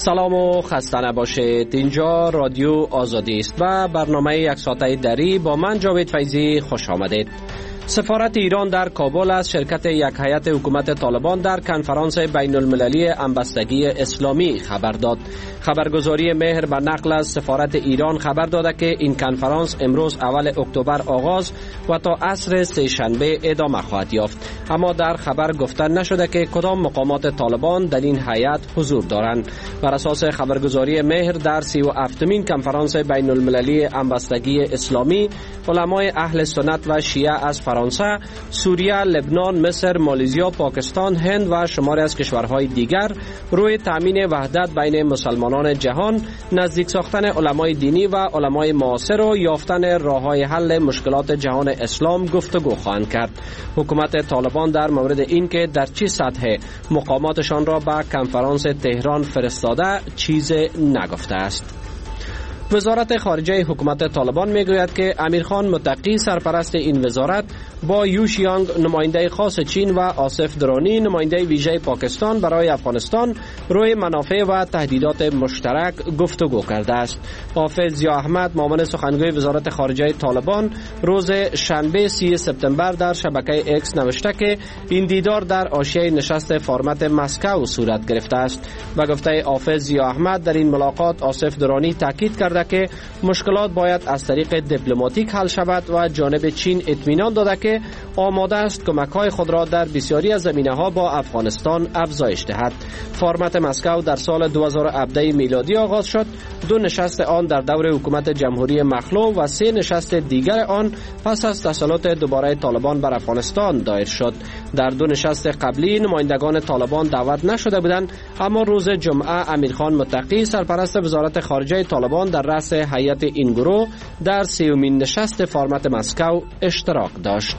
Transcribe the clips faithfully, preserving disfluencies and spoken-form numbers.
سلام و خسته نباشید. اینجا رادیو آزادی است و برنامه یک ساعته دری با من جاوید فیضی خوش آمدید. سفارت ایران در کابل از شرکت یک هیئت حکومت طالبان در کنفرانس بین المللی همبستگی اسلامی خبر داد. خبرگزاری مهر به نقل از سفارت ایران خبر داده که این کنفرانس امروز اول اکتبر آغاز و تا عصر سه شنبه ادامه خواهد یافت. اما در خبر گفته نشده که کدام مقامات طالبان در این هیئت حضور دارند. بر اساس خبرگزاری مهر در سی و هفتمین کنفرانس بین المللی همبستگی اسلامی علمای اهل سنت و شیعه از فرانسه، سوریه، لبنان، مصر، مالزیا، پاکستان، هند و شماری از کشورهای دیگر روی تامین وحدت بین مسلمانان جهان، نزدیک ساختن علمای دینی و علمای معاصر و یافتن راه‌های حل مشکلات جهان اسلام گفتگو خواهند کرد. حکومت طالبان در مورد اینکه در چه سطح مقاماتشان را به کنفرانس تهران فرستاده چیزی نگفته است. وزارت خارجه حکومت طالبان میگوید که امیرخان متقی سرپرست این وزارت با یو شیانگ نماینده خاص چین و آصف درانی نماینده ویژه پاکستان برای افغانستان روی منافع و تهدیدات مشترک گفتگو کرده است. حافظ ضیا احمد معاون سخنگوی وزارت خارجه طالبان روز شنبه سی سپتامبر در شبکه اکس نوشته که این دیدار در حاشیه نشست فرمت مسکو صورت گرفته است. به گفته حافظ ضیا احمد در این ملاقات آصف درانی تاکید کرد که مشکلات باید از طریق دیپلماتیک حل شود و جانب چین اطمینان داده که آماده است کمک‌های خود را در بسیاری از زمینه‌ها با افغانستان افزایش دهد. فرمت مسکو در سال دو هزار و هفده میلادی آغاز شد. دو نشست آن در دور حکومت جمهوری مخلوع و سه نشست دیگر آن پس از تسلط دوباره طالبان بر افغانستان دایر شد. در دو نشست قبلی نمایندگان طالبان دعوت نشده بودند، اما روز جمعه امیرخان متقی سرپرست وزارت خارجه طالبان در رأس هیئت این گروه در سیومین نشست فرمت مسکو اشتراک داشت.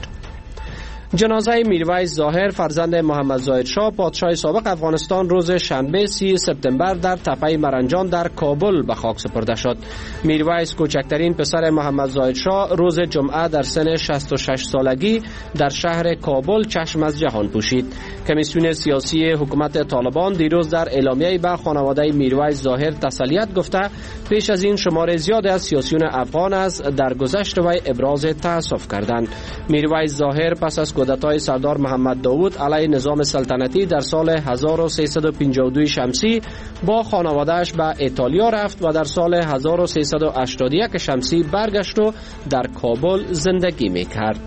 جنازه میرویس ظاهر فرزند محمد ظاهر شاه پادشاه سابق افغانستان روز شنبه سی سپتامبر در تپه مرنجان در کابل به خاک سپرده شد. میرویس کوچکترین پسر محمد ظاهر شاه روز جمعه در سن شصت و شش سالگی در شهر کابل چشم از جهان پوشید. کمیسیون سیاسی حکومت طالبان دیروز در اعلامیه‌ای به خانواده میرویس ظاهر تسلیت گفته پیش از این شمار زیاد از سیاسیون افغان از درگذشت وی ابراز تأسف کردند. میرویس ظاهر پس از کودتای سردار محمد داوود علیه نظام سلطنتی در سال هزار و سیصد و پنجاه و دو شمسی با خانواده‌اش به ایتالیا رفت و در سال هزار و سیصد و هشتاد و یک شمسی برگشت و در کابل زندگی می‌کرد.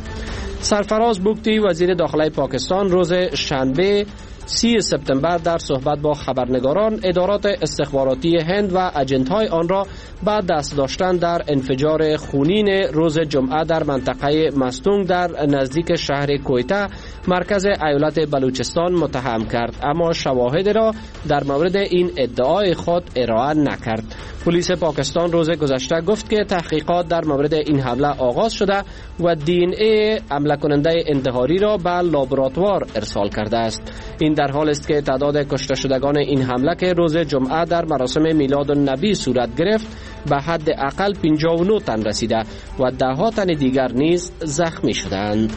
سرفراز بوگتی وزیر داخلی پاکستان روز شنبه سی سپتامبر در صحبت با خبرنگاران ادارات استخباراتی هند و اجنت‌های آن را بعد دست داشتن در انفجار خونین روز جمعه در منطقه مستونگ در نزدیک شهر کویته مرکز ایالت بلوچستان متهم کرد، اما شواهد را در مورد این ادعای خود ارائه نکرد. پلیس پاکستان روز گذشته گفت که تحقیقات در مورد این حمله آغاز شده و دی ان ای حمله کننده انتحاری را به لابراتوار ارسال کرده است. این در حال است که تعداد کشته شدگان این حمله که روز جمعه در مراسم میلاد النبی صورت گرفت به حد اقل پنجاه و نه تن رسیده و ده ها تن دیگر نیز زخمی شدند.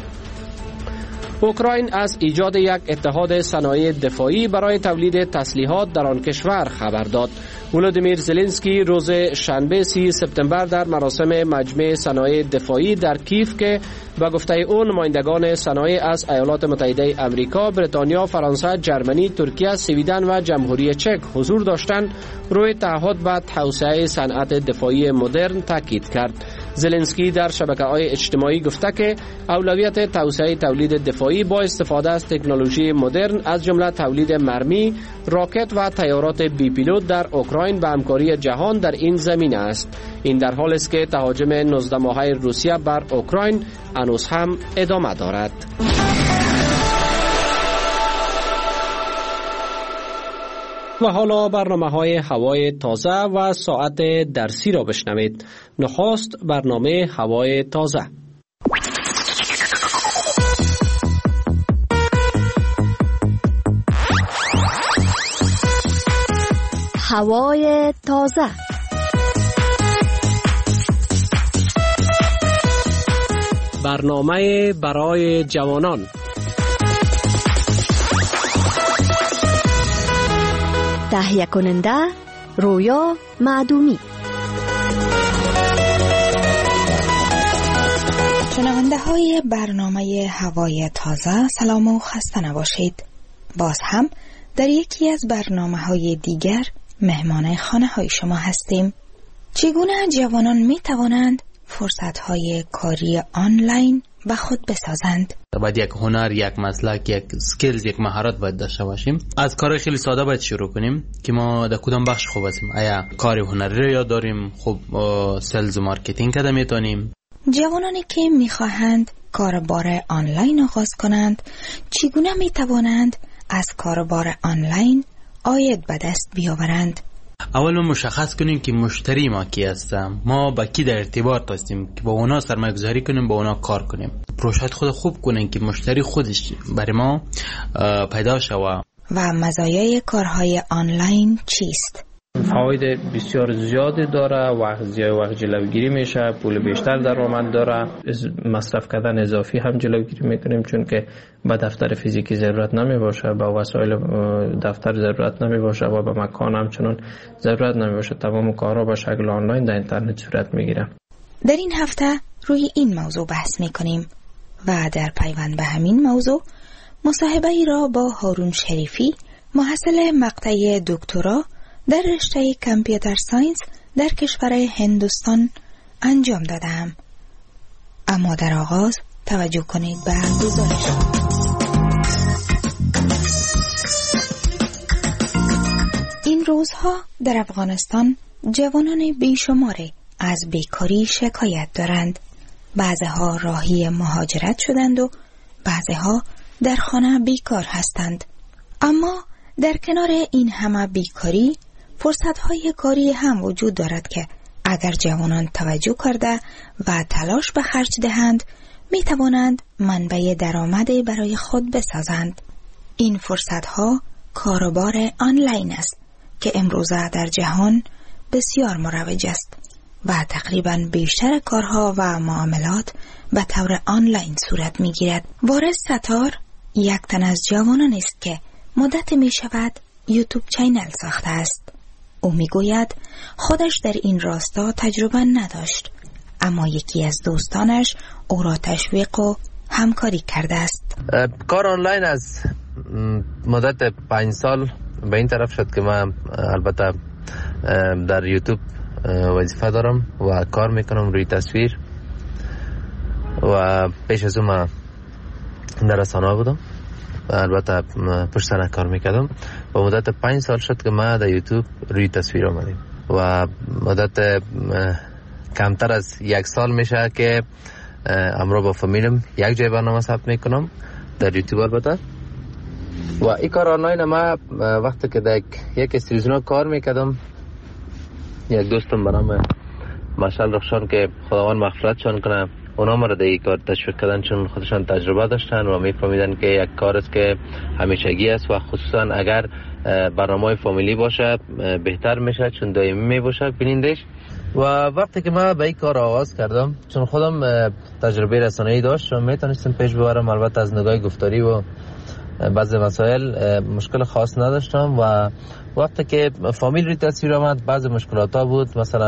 اوکراین از ایجاد یک اتحاد صنایع دفاعی برای تولید تسلیحات در آن کشور خبر داد. ولودیمیر زلنسکی روز شنبه سی سپتامبر در مراسم مجمع صنایع دفاعی در کیف که به گفته او نمایندگان صنایع از ایالات متحده آمریکا، بریتانیا، فرانسه، جرمنی، ترکیه، سویدن و جمهوری چک حضور داشتند، روی تعهد به توسعه صنعت دفاعی مدرن تاکید کرد. زلنسکی در شبکه‌های اجتماعی گفته که اولویت توسعه تولید دفاعی با استفاده از تکنولوژی مدرن از جمله تولید مرمی، راکت و تیارات بی پیلوت در اوکراین به همکاری جهان در این زمینه است. این در حالی است که تهاجم نوزده ماهه روسیه بر اوکراین هنوز هم ادامه دارد. و حالا برنامه های هوای تازه و ساعت درسی را بشنوید. نخست برنامه هوای تازه. هوای تازه. برنامه برای جوانان. تهیه کننده رویا معدومی. شنونده های برنامه هوای تازه، سلام و خسته نباشید. باز هم در یکی از برنامه های دیگر مهمان خانه های شما هستیم. چگونه جوانان می توانند فرصت های کاری آنلاین به خود بسازند؟ باید یک هنر، یک مسلک، یک سکیلز، یک مهارت باید داشته باشیم. از کار خیلی ساده باید شروع کنیم که ما در کدام بخش خوب هستیم. آیا کار هنری رو یاد داریم؟ خب سلز و مارکتینگ کده میتونیم. جوانانی که میخواهند کاربار آنلاین آغاز کنند، چگونه میتوانند از کاربار آنلاین عاید به دست بیاورند؟ اول ما مشخص کنیم که مشتری ما کی هستم، ما با کی در ارتباط هستیم که با اونا سرمایه گذاری کنیم، با اونا کار کنیم. پروژه خود خوب کنیم که مشتری خودش برای ما پیدا شوه. و مزایای کارهای آنلاین چیست؟ فواید بسیار زیادی داره، وقت زیاد وقت جلوگیری میشه، پول بیشتر درآمد داره، مصرف کردن اضافی هم جلوگیری میکنیم چون که به دفتر فیزیکی ضرورت نمی باشه، به وسایل دفتر ضرورت نمی باشه و به مکان هم چنان ضرورت نمی باشه. تمام کارها به شکل آنلاین در اینترنت صورت میگیره. در این هفته روی این موضوع بحث میکنیم و در پیوند به همین موضوع مصاحبه ای را با هارون شریفی، محصل مقطع دکترا در رشته کامپیوتر ساینس در کشور هندوستان انجام دادم. اما در آغاز توجه کنید به گزارش. این روزها در افغانستان جوانان بیشماری از بیکاری شکایت دارند. بعضها راهی مهاجرت شدند و بعضها در خانه بیکار هستند. اما در کنار این همه بیکاری فرصت‌های کاری هم وجود دارد که اگر جوانان توجه کرده و تلاش به خرج دهند می توانند منبع درآمدی برای خود بسازند. این فرصت‌ها کاروبار آنلاین است که امروزه در جهان بسیار مروج است و تقریباً بیشتر کارها و معاملات به طور آنلاین صورت می گیرد. وارث ستار یک تن از جوانان است که مدت می شود یوتیوب چینل ساخته است. او می گوید خودش در این راستا تجربه نداشت، اما یکی از دوستانش او را تشویق و همکاری کرده است. کار آنلاین از مدت پنج سال به این طرف شد که من البته در یوتیوب وظیفه دارم و کار میکنم روی تصویر و پیش از اون من در رسانه بودم و البته پشت صحنه کار میکردم و مدت پنج سال شد که من در یوتیوب روی تصویر آمدیم و مدت کمتر از یک سال میشه که امروز با فامیلم یک جای برنامه ثبت میکنم در یوتیوب. البته و این کار آنلاین ما وقتی که در یک استریزنا کار میکردم، یک دوستم به نام مشعل رخشان که خداوند مغفرتشان کنه، اونا ما را در این کار تشویق کردن چون خودشان تجربه داشتن و میفهمیدن که یک کار است که همیشگی است و خصوصا اگر برنامه فامیلی باشه بهتر میشه چون دائمی میباشه بینندش. و وقتی که من به این کار آغاز کردم، چون خودم تجربه رسانه‌ای داشتم، میتونستم پیش ببرم. البته از نگاه گفتاری و بعضی مسائل مشکل خاص نداشتم و وقتی که فامیل روی تصویر آمد بعضی مشکلات ها بود، مثلا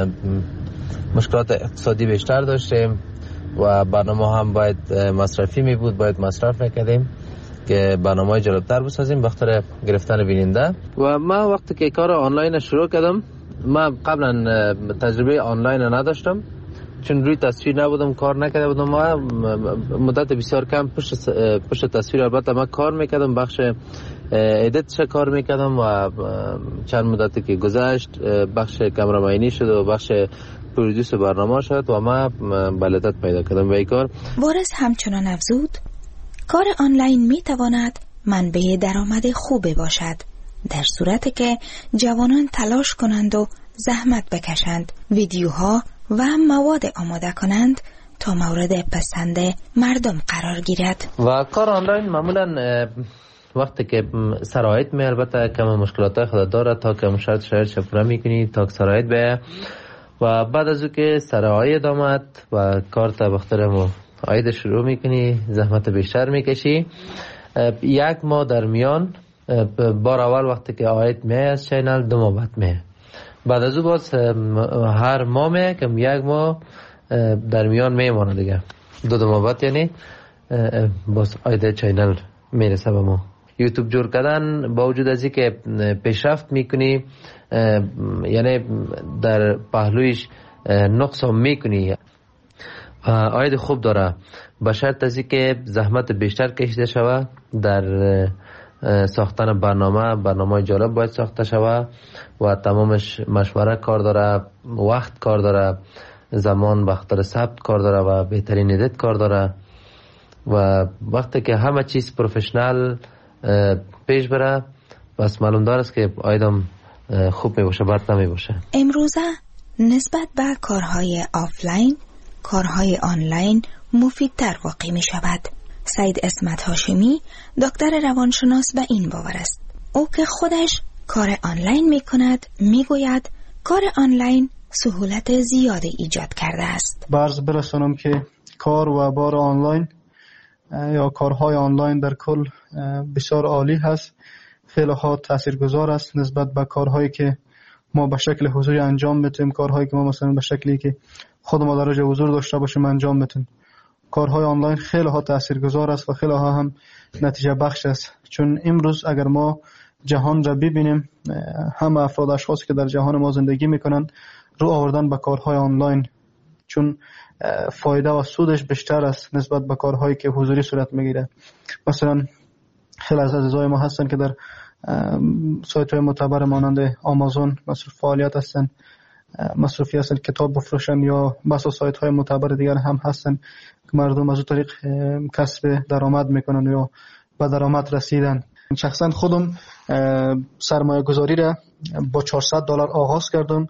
مشکلات اقتصادی بیشتر داشتیم و برنامه هم باید مصرفی می بود، باید مصرف میکردیم که برنامه جالبتر بسازیم بخاطر گرفتن بیننده. و من وقتی که کار آنلاین شروع کردم، من قبلا تجربه آنلاین نداشتم چون روی تصویر نبودم، کار نکرده بودم. ما مدت بسیار کم پشت پشت تصویر البته من کار میکردم، بخش ادیتش کار میکردم و چند مدتی که گذشت بخش کامرامانی شد و بخش پرودوس برنامه شد و ما بلدت پیدا کردم به این کار. وارث همچنان افزود کار آنلاین میتواند منبع درآمد خوبی باشد در صورتی که جوانان تلاش کنند و زحمت بکشند، ویدیوها و مواد آماده کنند تا مورد پسند مردم قرار گیرد. و کار آنلاین معمولا وقتی که سرایت می البته کم مشکلات خود داره تا که شرط شرط شفره میکنی تا که سرایت به و بعد از او که سرایت آمد و کار تا بختر عاید شروع میکنی، زحمت بیشتر میکشی. یک ماه در میان بار اول وقتی که آید می از چینل دو ماه بعد می، بعد از او باز هر ماه می که یک ماه در میان میمانه دیگه، دو دو ماه بعد یعنی باز آید چینل میرسه به ما. یوتیوب جور کردن با وجود از اینکه پیشرفت میکنی، یعنی در پهلویش نقص هم میکنی، آید خوب داره، به شرط از اینکه زحمت بیشتر کشیده شوه در ساختن برنامه. برنامه جالب باید ساخته شوه و تمامش مشوره کار داره، وقت کار داره، زمان بخاطر ثبت کار داره و بهترین ادیت کار داره. و وقتی که همه چیز پروفشنال پیش بره بس معلوم داره است که آیدم خوب می باشه، بد نمی باشه. امروزه نسبت به کارهای آفلاین، کارهای آنلاین مفیدتر واقع می شود. سید اسمت هاشمی دکتر روانشناس به این باور است. او که خودش کار آنلاین می کند می گوید کار آنلاین سهولت زیادی ایجاد کرده است. برز برسانم که کار و بار آنلاین یا کارهای آنلاین در کل بسیار عالی هست، خیلی ها تاثیرگذار است نسبت به کارهایی که ما به شکل حضوری انجام بدیم، کارهایی که ما مثلا به شکلی که خود ما درجه حضور داشته باشیم انجام بدیم. کارهای آنلاین خیلی ها تاثیرگذار است و خیلی ها هم نتیجه بخش است، چون امروز اگر ما جهان را ببینیم، همه افراد اشخاصی که در جهان ما زندگی میکنن رو آوردن به کارهای آنلاین، چون فایده و سودش بیشتر است نسبت به کارهایی که حضوری صورت میگیره. مثلا خیلی از عزیزای ما هستن که در سایت های معتبر مانند آمازون مصروف فعالیت هستن، مصروفی هستن، کتاب بفروشن، یا بسا سایت های معتبر دیگر هم هستن که مردم از اون طریق کسب درآمد میکنن یا به درآمد رسیدن. شخصا خودم سرمایه گذاری را با چهارصد دلار آغاز کردم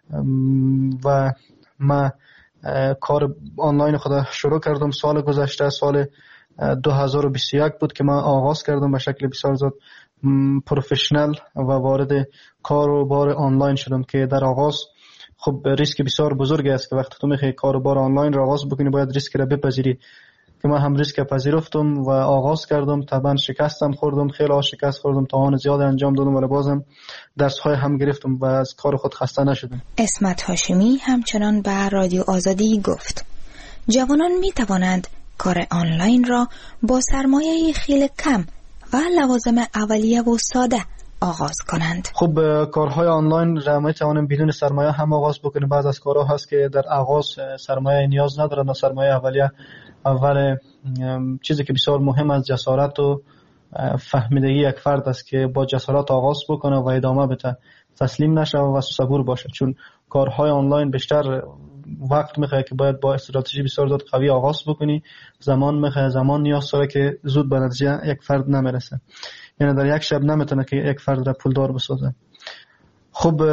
و ما کار آنلاین خود شروع کردم سال گذشته، سال دو هزار و بیست و یک بود که من آغاز کردم به شکل بسیار زیاد پروفشنال و وارد کار و بار آنلاین شدم که در آغاز خب ریسک بسیار بزرگی است که وقتی تو میخوای کار و بار آنلاین را آغاز بکنی باید ریسک را بپذیری، که من هم ریسک پذیرفتم و آغاز کردم. طبعا شکستم خوردم، خیلی شکست خوردم، توان زیاد انجام دادم ولی بازم درس های هم گرفتم و از کار خود خسته نشدم. اسمت هاشمی همچنان به رادیو آزادی گفت جوانان می توانند کار آنلاین را با سرمایه خیلی کم و لوازم اولیه و ساده آغاز کنند. خب کارهای آنلاین را می توانیم بدون سرمایه هم آغاز بکنیم. بعض از کارها هست که در آغاز سرمایه نیاز ندارند و سرمایه اولیه اول چیزی که بسیار مهم است جسارت و فهمیدگی یک فرد است که با جسارت آغاز بکنه و ادامه بده، تسلیم نشه و صبور باشه، چون کارهای آنلاین بیشتر وقت میخواد که باید با استراتژی بسیار زیاد قوی آغاز بکنی، زمان میخواد، زمان نیاز داره که زود به نتیجه یک فرد نمیرسه، یعنی در یک شب نمیتونه که یک فرد را پولدار بسازه. خب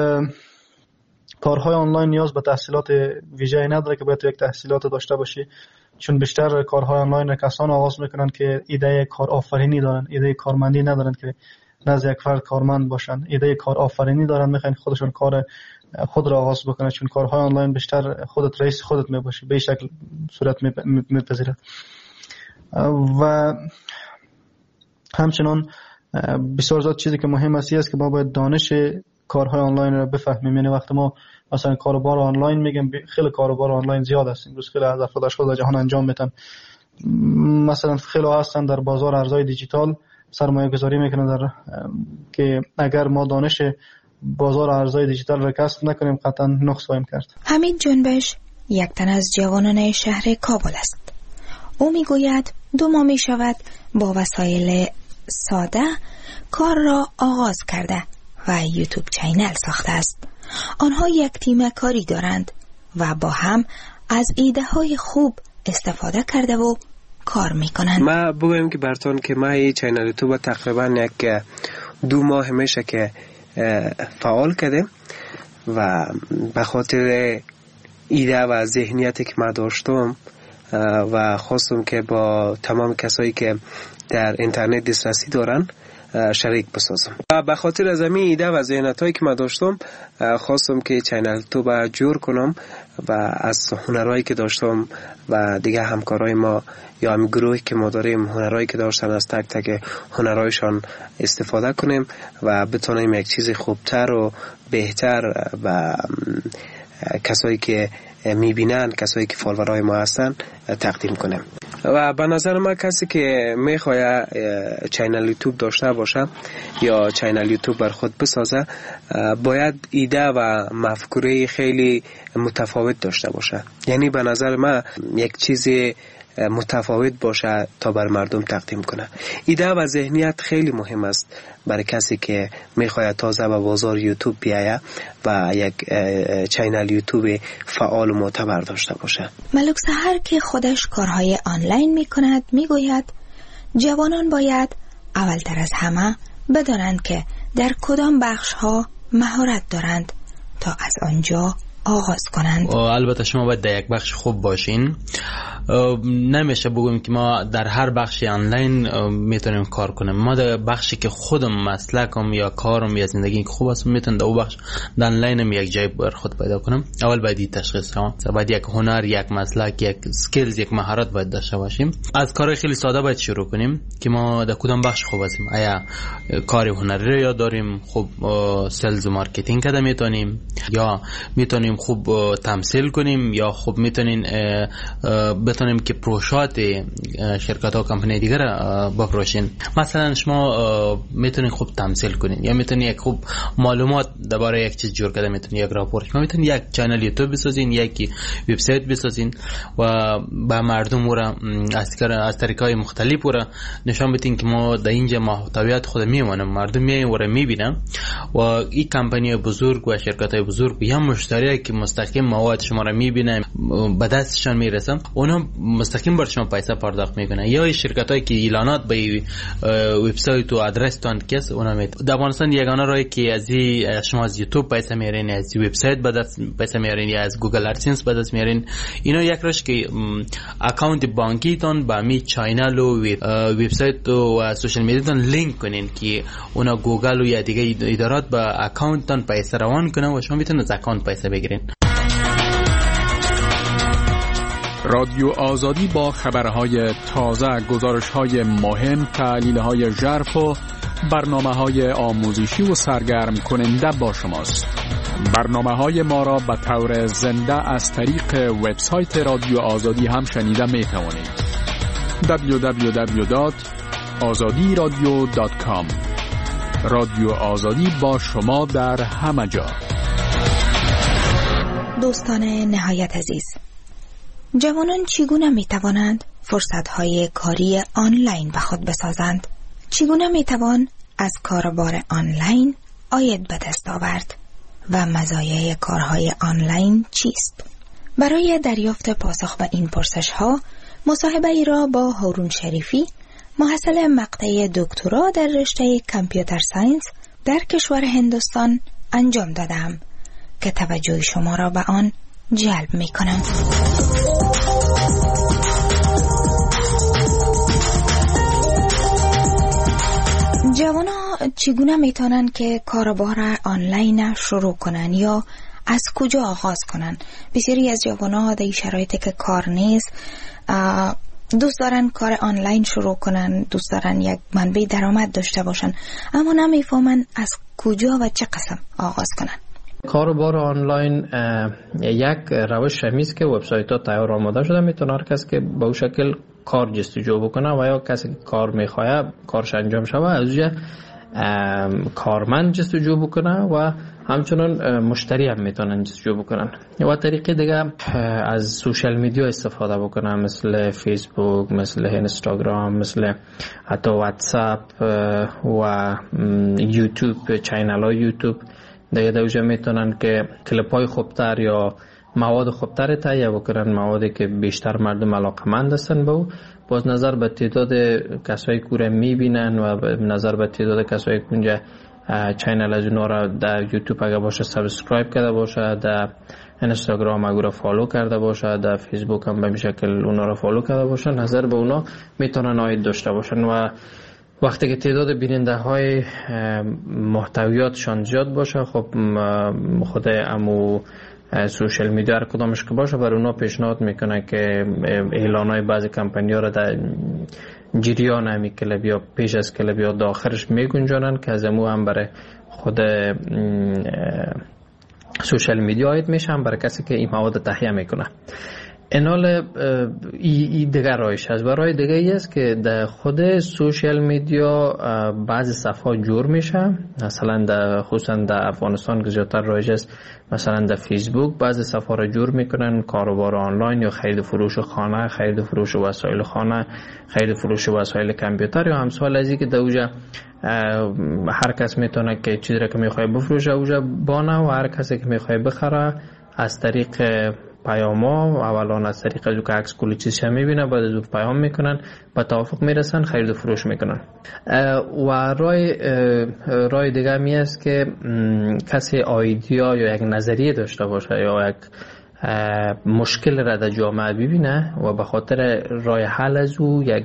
کارهای آنلاین نیاز به تحصیلات ویژه‌ای نداره که باید یک تحصیلات داشته باشی، چون بیشتر کارهای آنلاین کسان آغاز میکنن که ایده کار آفرینی دارن، ایده کارمندی ندارن که نزد یک فرد کارمند باشن، ایده کار آفرینی دارن، میخوان خودشون کار خود را آغاز بکنن، چون کارهای آنلاین بیشتر خودت رئیس خودت میباشی، به این شکل صورت میپذیره. و همچنان بسیار زیاد چیزی که مهم است است که ما باید دانش کارهای آنلاین رو بفهمیم. یعنی وقتی ما مثلا کاروبار آنلاین میگم، خیلی کاروبار آنلاین زیاد است امروز، خیلی از افراد اشخاص در جهان انجام میدن. مثلا خیلی هستن در بازار ارزهای دیجیتال سرمایه گذاری میکنن در که اگر ما دانش بازار ارزهای دیجیتال را کسب نکنیم قطعا نقص خواهیم کرد. حمید جنبش یک تن از جوانان شهر کابل است. او میگوید دو ماه می شود با وسایل ساده کار را آغاز کرده و یوتیوب چینل ساخته است. آنها یک تیم کاری دارند و با هم از ایده های خوب استفاده کرده و کار میکنند. ما بگویم که براتون که ما این چینل یوتیوب تقریبا یک دو ماه میشه که فعال کرده و به خاطر ایده و ذهنیتی که ما داشتم و خواستم که با تمام کسایی که در اینترنت دسترسی دارن شریک بسازم. و به خاطر از همین ایده و ذهنیت هایی که من داشتم خواستم که چینل یوتیوب جور کنم و از هنرهایی که داشتم و دیگه همکارای ما یا هم گروهی که ما داریم هنرهایی که داشتن از تک تک هنرهایشان استفاده کنیم و بتونیم یک چیز خوبتر و بهتر و کسایی که میبینن، کسایی که فالوورای ما هستن تقدیم کنیم. و به نظر من کسی که میخواد چینل یوتیوب داشته باشه یا چینل یوتیوب بر خود بسازه باید ایده و مفکوره خیلی متفاوت داشته باشه. یعنی به نظر من یک چیزی متفاوت باشه تا بر مردم تقدیم کنه. ایده و ذهنیت خیلی مهم است برای کسی که میخواد تازه به بازار یوتیوب بیایه و یک چینل یوتیوب فعال و معتبر داشته باشه. ملک سحر که خودش کارهای آنلاین میکند میگوید جوانان باید اولتر از همه بدانند که در کدام بخش ها مهارت دارند تا از آنجا آغاز کنند. البته شما باید در یک بخش خوب باشین. نمیشه بگویم که ما در هر بخشی آنلاین میتونیم کار کنیم. ما در بخشی که خودم مسلکم یا کارم یا زندگی خوب است میتونم در اون بخش در آنلاینم یک جای بر خود پیدا کنم. اول باید این تشخیص کنم. باید یک هنر، یک مسلک، یک سکیلز، یک مهارت باید داشته باشیم. از کار خیلی ساده باید شروع کنیم که ما در کدام بخش خوب هستیم. آیا کار هنری رو یا داریم خوب سلز و مارکتینگ کده میتونیم، یا میتونیم خوب تمثیل کنیم، یا خوب میتونیم بتونیم که پروژات شرکت ها و کمپانی دیگر بفروشین. مثلا شما میتونین خوب تمثیل کنین یا میتونین یک خوب معلومات درباره یک چیز جور کرده میتونین یک راپورت، شما میتونین یک چنل یوتیوب بسازین، یک وبسایت بسازین و به مردم ورا از از طریقای مختلف ورا نشان بدین که ما در اینجا محتویات خود میمونم، مردم میاین ورا میبینن و این کمپانی بزرگ و شرکت های بزرگ یا مشتری که مستقیم مواد شما را میبینن به دستشان میرسن، اونا مستقیم بر شما پیسه پرداخت میکنن. یا شرکتایی که اعلانات به وبسایت و آدرس تان کس اونا می در افغانستان یگانه راهی که از شما از یوتیوب پیسه میارین، از وبسایت به دست پیسه میارین یا از گوگل ادسنس به دست میارین. اینا یک راهش که اکانت بانکی تان با می چینل و وبسایت و سوشال میدیا تان لینک کنین که اونا گوگل و یا دیگه ادارات با اکانت تان پیسه روان کنن و شما میتونید از اکانت پیسه بگیرین. رادیو آزادی با خبرهای تازه، گزارش‌های مهم، تحلیل‌های ژرف و برنامه‌های آموزشی و سرگرم کننده با شماست. برنامه‌های ما را به طور زنده از طریق وبسایت رادیو آزادی هم شنیده می‌توانید. دبلیو دبلیو دبلیو دات آزادی رادیو دات کام. رادیو آزادی با شما در همه جا. دوستان نهایت عزیز، جوانان چگونه می توانند فرصت‌های کاری آنلاین به خود بسازند؟ چگونه می توان از کاربار آنلاین عاید به دست آورد و مزایای کارهای آنلاین چیست؟ برای دریافت پاسخ به این پرسش‌ها مصاحبه ای را با هارون شریفی، محصل مقطع دکترا در رشته کامپیوتر ساینس در کشور هندوستان انجام دادم که توجه شما را به آن جلب می کنم. جوانا چگونه میتونن که کاربار آنلاین شروع کنن یا از کجا آغاز کنن؟ بسیاری از جوانا در شرایطی که کار نیست دوست دارن کار آنلاین شروع کنن، دوست دارن یک منبع درآمد داشته باشن، اما نمیفهمن از کجا و چه قسم آغاز کنن. کاربار آنلاین یک روش همیست که وبسایت ها تیار آماده شده، میتونه هر کس که به اون شکل کار جستجو بکنه و یا کسی که کار میخواه کارش انجام شوه از اونجا کارمند جستجو بکنه و همچنان مشتری هم میتونن جستجو بکنن. و طریقه دیگه از سوشال میدیا استفاده بکنن، مثل فیسبوک، مثل اینستاگرام، مثل حتی واتساپ و یوتیوب، چینل های یوتیوب. دیگه دوجه میتونن که کلیپ های خوبتر یا مواد خوبتر تهیه بکنن، موادی که بیشتر مردم علاقمند هستن به او. باز نظر به تعداد کسایی که او میبینن و نظر به تعداد کسایی که اونجا چینل از اونا را در یوتیوب اگه باشه سابسکرایب کرده باشه، در اینستاگرام اگه را فالو کرده باشه، در فیسبوک هم به شکل اونا را فالو کرده باشه، نظر به اونا میتونن عاید داشته باشن. و وقتی که تعداد بیننده های محتویاتشان زیاد باشه، خب خود امو سوشل میدیا هر کدامش که باشه بر اونا پیشنهاد میکنه که اعلان های بعضی کمپانی ها را در جریان همی کلب یا پیش از کلب یا داخلش میگنجانن که از امو هم برای خود سوشل میدیا آید میشه، هم برای کسی که این مواد تهیه میکنه. اینال ای, ای دیگر رایش هست. و رای دیگه ای است که در خود سوشل میدیا بعضی صفحات جور میشه، مثلا در خصوصا در افغانستان که زیادتر رایج است، مثلا در فیسبوک بعضی صفحات را جور میکنن، کاروبار آنلاین یا خرید فروش خانه، خرید فروش وسایل خانه، خرید فروش وسایل کامپیوتر یا همسال از این که در اوجا هر کس میتونه که چیزی را که میخواه بفروشه اوجا بانه و هر کسی که میخواه بخره از طریق پیاما، اولان از طریق از که عکس کلی چیزش میبینه، بعد از اون پیام میکنن، با توافق میرسن، خرید و فروش میکنن. و رای رای دیگه می است که کسی ایده یا یک نظریه داشته باشه یا یک مشکل را در جامعه ببینه و به خاطر رای حل از او یک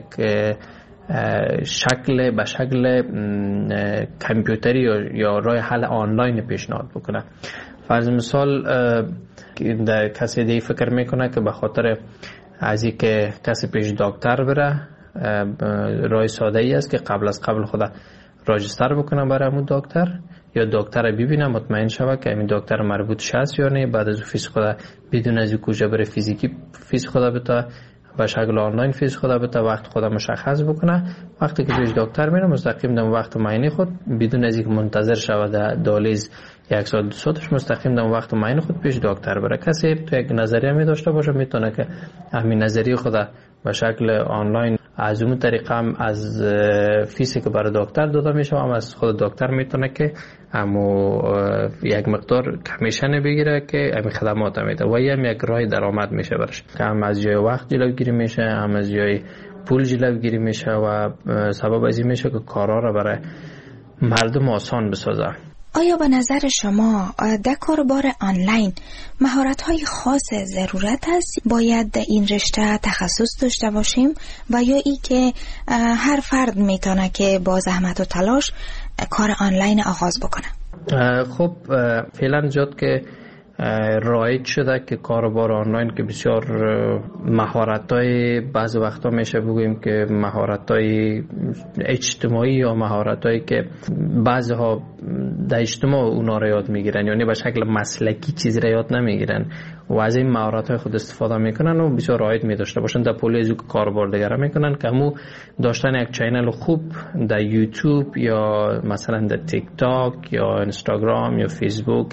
شکل به شکل کامپیوتری یا رای حل آنلاین پیشنهاد بکنه. فرض مثال در کسی دی فکر میکنه که به خاطر از این که کسی پیش دکتر بره، رای ساده ای است که قبل از قبل خدا راجستر بکنه برای همون دکتر، یا دکتر ببینه مطمئن شوه که همین دکتر مربوط شست یا نه، بعد از فیس خدا بدون از کجا بره فیزیکی فیس خدا بتا به شکل آنلاین فیس خدا بتا وقت خدا مشخص بکنه. وقتی که پیش دکتر میره مستقیم در وقت معاینه خود بدون از اینکه منتظر شوه در دالیز یک ساعت دو ساعتش مستقیم در وقت معاینه خود پیش دکتر بره. کسی تو یک نظریه می داشته باشه میتونه که همین نظریه خدا به شکل آنلاین از اون طریقه هم از فیسی که برای دکتر داده میشه هم از خود دکتر میتونه که همو یک مقدار کمیشن بگیره که همین خدمات میده و هم یک راه درآمد میشه برش، که هم از جای وقت جلوگیری میشه، هم از جای پول جلوگیری میشه و سبب از این میشه که کارا را برای مردم آسان بسازه. آیا به نظر شما در کاربار آنلاین مهارت‌های خاص ضرورت است؟ باید در این رشته تخصص داشته باشیم و یا ای که هر فرد میتونه که با زحمت و تلاش کار آنلاین آغاز بکنه؟ خب فعلا زیاد که رایج شده که کاربار آنلاین که بسیار مهارت‌های بعض وقتا میشه بگوییم که مهارت‌های اجتماعی یا مهارت‌هایی که بعضها در اجتماع اونا را یاد میگیرن، یعنی به شکل مسلکی چیزی را یاد نمیگیرن و از این مهارت‌های خود استفاده میکنن و بسیار رایج می داشته باشن در پولیزو که کاربار دیگر میکنن که همو داشتن یک چینل خوب در یوتیوب یا مثلا در تیک تاک یا اینستاگرام یا فیسبوک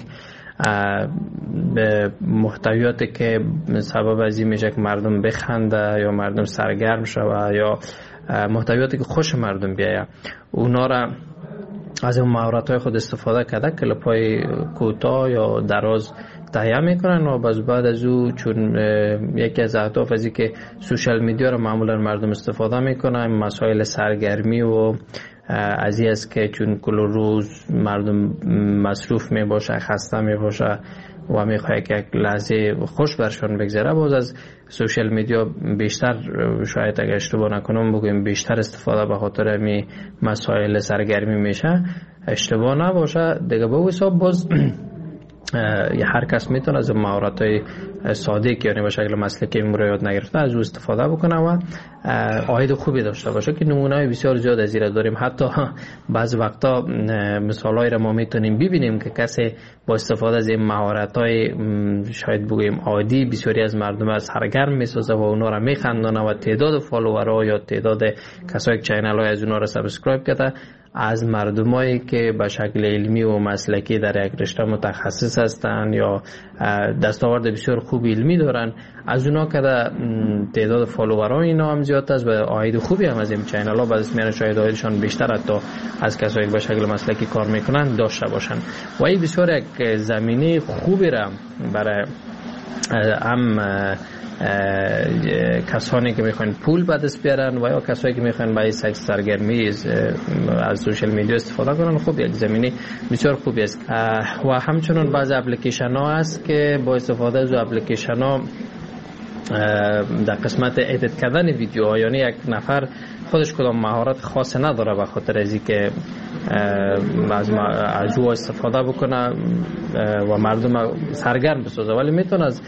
به محتویاتی که سبب از این میشه که مردم بخنده یا مردم سرگرم شوه یا محتویاتی که خوش مردم بیایه، اونا را از اون مهارت‌های خود استفاده کرده کلیپ‌های کوتاه یا دراز تهیه میکنن و باز بعد از او چون یکی از اهداف از این که سوشال میدیا را معمولا مردم استفاده میکنن، مسائل سرگرمی و از این است که چون کل روز مردم مصروف می باشه، خسته می باشه و می خواهد که یک لحظه خوش برشان بگذره، باز از سوشال میدیا بیشتر، شاید اگر اشتباه نکنم بگویم بیشتر استفاده به خاطر می مسائل سرگرمی میشه، اشتباه نباشه دیگه. به حساب باز یا هر کس میتونه از مهارت‌های ساده که یعنی به شکل مسلکی مرایات نگرفته از او استفاده بکنه و عاید خوبی داشته باشه که نمونه‌های بسیار زیاد از این داریم. حتی بعض وقتا مثالایی را ما میتونیم ببینیم که کسی با استفاده از این مهارت‌های شاید بگوییم عادی بسیاری از مردم از سرگرم میسازه و اونا را میخندانه و تعداد فالوورها یا تعداد کسایی که چینل‌های از اونا را سابسکرایب کرده از مردمایی که به شکل علمی و مسلکی در یک رشته متخصص هستند یا دستاورد بسیار خوب علمی دارن، از اونا که تعداد فالوورها اینا هم زیاد است و عاید خوبی هم از این چینل ها بعد میان شاید عایدشان بیشتر حتی از کسایی که به شکل مسلکی کار میکنن داشته باشن و این بسیار یک زمینه خوبی را برای هم کسانی که میخوان پول به دست بیارن و یا کسایی که میخوان برای سکس سرگرمی از سوشال میدیا استفاده کنن، خب یک زمینه بسیار خوبی است. و همچنین بعضی اپلیکیشن ها هست که با استفاده از اپلیکیشن ها در قسمت ادیت کردن ویدیوها، یعنی یک نفر خودش کدام مهارت خاص نداره به خاطر از اینکه از از او استفاده بکنه و مردم سرگرم بسازه، ولی میتونه از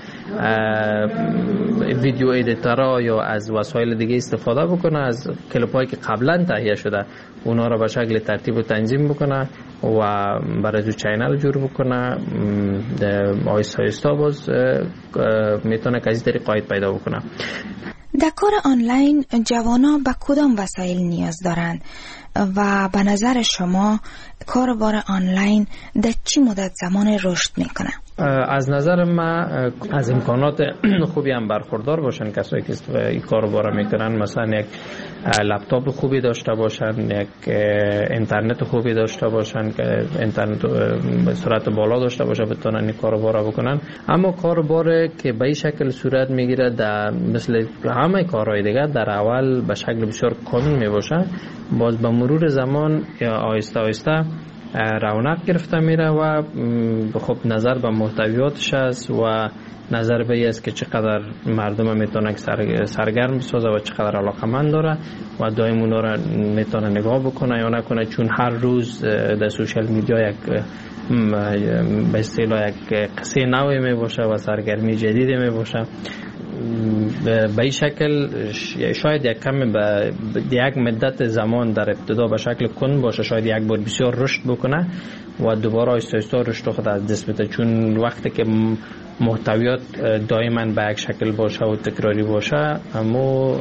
ویدیو ادیتورها یا از وسایل دیگه استفاده بکنه، از کلیپ‌هایی که قبلا تهیه شده اونا رو به شکل ترتیب و تنظیم بکنه و برای دو چینل جور بکنه. آیستا آیستا باز میتونه که از این طریق قاید پیدا بکنه. در کار آنلاین جوانا به کدام وسایل نیاز دارند و به نظر شما کاربار آنلاین در چی مدت زمان رشد میکنه؟ از نظر من از امکانات خوبی هم برخوردار باشن کسایی که این کارو باره میکنن، مثلا یک لپتاپ خوبی داشته باشن، یک اینترنت خوبی داشته باشن که اینترنت به سرعت بالا داشته باشه بتونن این کارو باره بکنن. اما کاربار که به این شکل صورت میگیره در مثل همه کارهای دیگه در اول به شکل بسیار کند میباشه، باز به مرور زمان آهسته آهسته رونق گرفته میره و خب نظر به محتویاتش است و نظر به این است که چقدر مردم میتونه سرگرم بسازه و چقدر علاقمند داره و دائم اونا را میتونه نگاه بکنه یا نکنه، چون هر روز در سوشال میدیا یک به اصطلاح یک قصه نوی می باشه و سرگرمی جدیدی می باشه. به این شکل شاید یک کم به یک مدت زمان در ابتدا به شکل کند باشه، شاید یک بار بسیار رشد بکنه و دوباره آهسته آهسته رشد خود از دست بده، چون وقتی که محتویات دائما به یک شکل باشه و تکراری باشه اما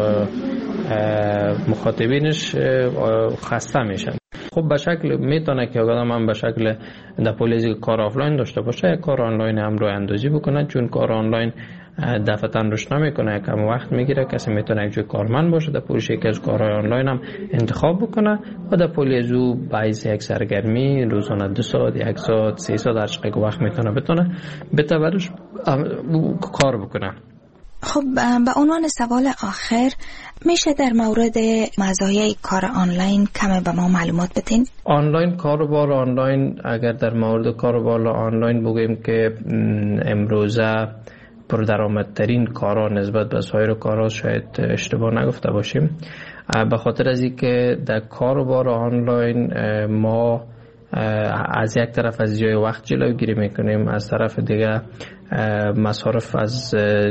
مخاطبینش خسته میشن. خب به شکل میتونه که آدم هم به شکل در پولیزی کار آفلاین داشته باشه، یک کار آنلاین هم رو اندازی بکنه، چون کار آنلاین دفعتاً رشد نمیکنه، کم وقت میگیره. کسی میتونه یک جای کارمند باشه در پولیش یکی از کارهای آنلاین هم انتخاب بکنه و در پولیز او باعث یک سرگرمی روزانه دو ساعت، یک ساعت، سه ساعت هر چقدر وقت میتونه بتونه بتبرش کار بکنه. خب به عنوان سوال آخر میشه در مورد مزایای کار آنلاین کم به ما معلومات بدین؟ آنلاین کاروبار آنلاین، اگر در مورد کاروبار آنلاین بگیم که امروزه پردرآمدترین کارا نسبت به سایر کارا، شاید اشتباه نگفته باشیم، به خاطر از اینکه در کاروبار آنلاین ما از یک طرف از جای وقت جلوگیری میکنیم، از طرف دیگه مصارف از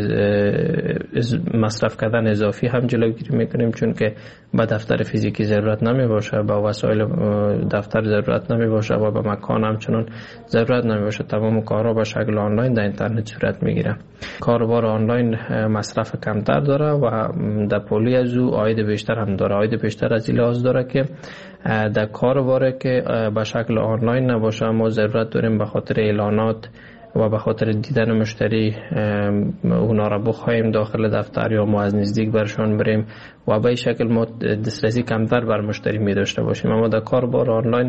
مصرف کردن اضافی هم جلوگیری میکنیم، چون که به دفتر فیزیکی ضرورت نمی باشه، به وسایل دفتر ضرورت نمی باشه و به مکان همچنان ضرورت نمی باشه. تمام کارها به شکل آنلاین در اینترنت صورت میگیره. کاروبار آنلاین مصرف کمتر داره و در پولی از او عاید بیشتر هم داره. عاید بیشتر از این لحاظ داره که در کاروباره که به شکل آنلاین نباشه ما ضرورت داریم به خاطر اعلانات و به خاطر دیدن مشتری اونا را بخوایم داخل دفتر یا ما از نزدیک برشان بریم و به این شکل ما دسترسی کمتر بر مشتری می داشته باشیم. اما در کاربار آنلاین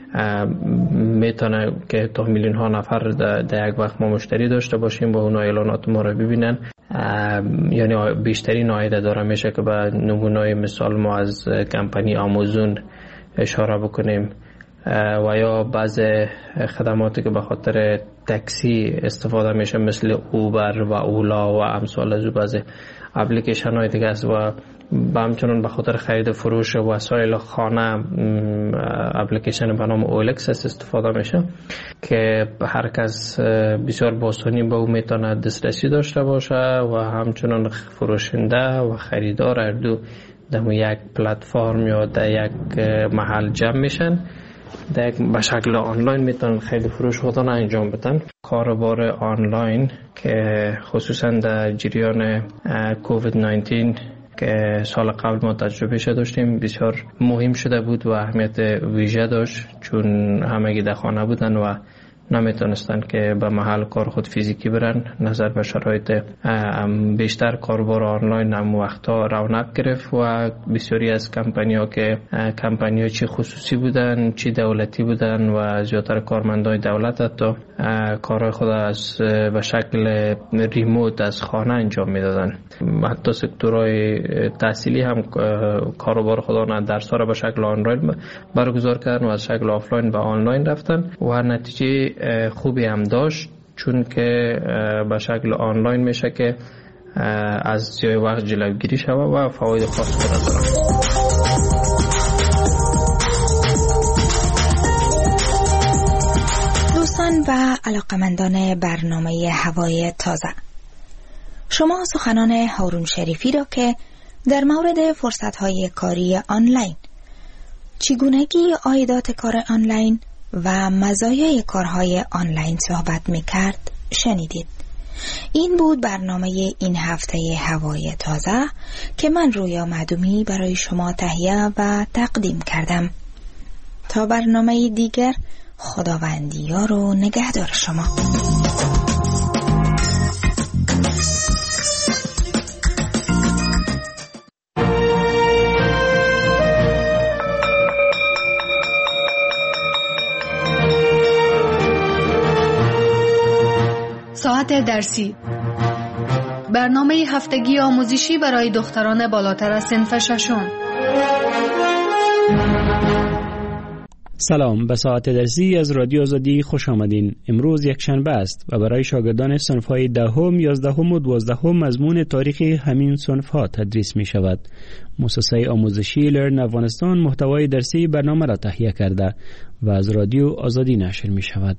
میتونه که تا میلیون ها نفر در یک وقت ما مشتری داشته باشیم و اونا اعلانات ما را ببینن، یعنی بیشترین عاید داره. میشه که به نمونه مثال ما از کمپانی آمازون اشاره بکنیم و یا بعض خدماتی که به خاطر تاکسی استفاده میشه مثل اوبر و اولا و امثال از بعض اپلیکیشن های دیگه است و با همچنان به خاطر خرید فروش وسایل خانه اپلیکیشن به نام اولکس استفاده میشه که هر کس بسیار با آسانی به او میتونه دسترسی داشته باشه و همچنان فروشنده و خریدار هر دو در یک پلتفرم یا در یک محل جمع میشن، در به شکل آنلاین میتونن خیلی فروش خودان انجام بدن. کاروبار آنلاین که خصوصا در جریان کووید نوزده که سال قبل ما تجربه شده داشتیم بسیار مهم شده بود و اهمیت ویژه داشت، چون همگی در خانه بودن و نمیتونستن که به محل کار خود فیزیکی برن. نظر به شرایط بیشتر کاربار آنلاین هم وقتا رونق گرفت و بسیاری از کمپانی ها که کمپانی ها چی خصوصی بودن چی دولتی بودن و زیادتر کارمندای دولت حتی کارهای خود از به شکل ریموت از خانه انجام میدادن. حتی سکتورهای تحصیلی هم کاروبار خودان درس ها را به شکل آنلاین برگزار کردن و از شکل آفلاین به آنلاین رفتن و نتیجه خوبی هم داشت، چون که به شکل آنلاین میشه که از زیای وقت جلوگیری شود و فواید خاص خود دارد. دوستان و علاقمندان برنامه هوای تازه، شما سخنان هارون شریفی را که در مورد فرصت‌های کاری آنلاین، چگونگی عایدات کار آنلاین و مزایای کارهای آنلاین صحبت می‌کرد شنیدید. این بود برنامه این هفته هوای تازه که من رویا معدومی برای شما تهیه و تقدیم کردم. تا برنامه دیگر، خداوندی یار و نگهدار شما. ساعت درسی، برنامه هفتگی آموزشی برای دختران بالاتر از صنف ششم. سلام، به ساعت درسی از رادیو آزادی خوش آمدین. امروز یک شنبه است و برای شاگردان صنف‌های دهم، یازدهم و دوازدهم مضمون تاریخ همین صنف‌ها تدریس می شود. مؤسسه آموزشی لرن افغانستان محتوای درسی برنامه را تهیه کرده و از رادیو آزادی نشر می شود.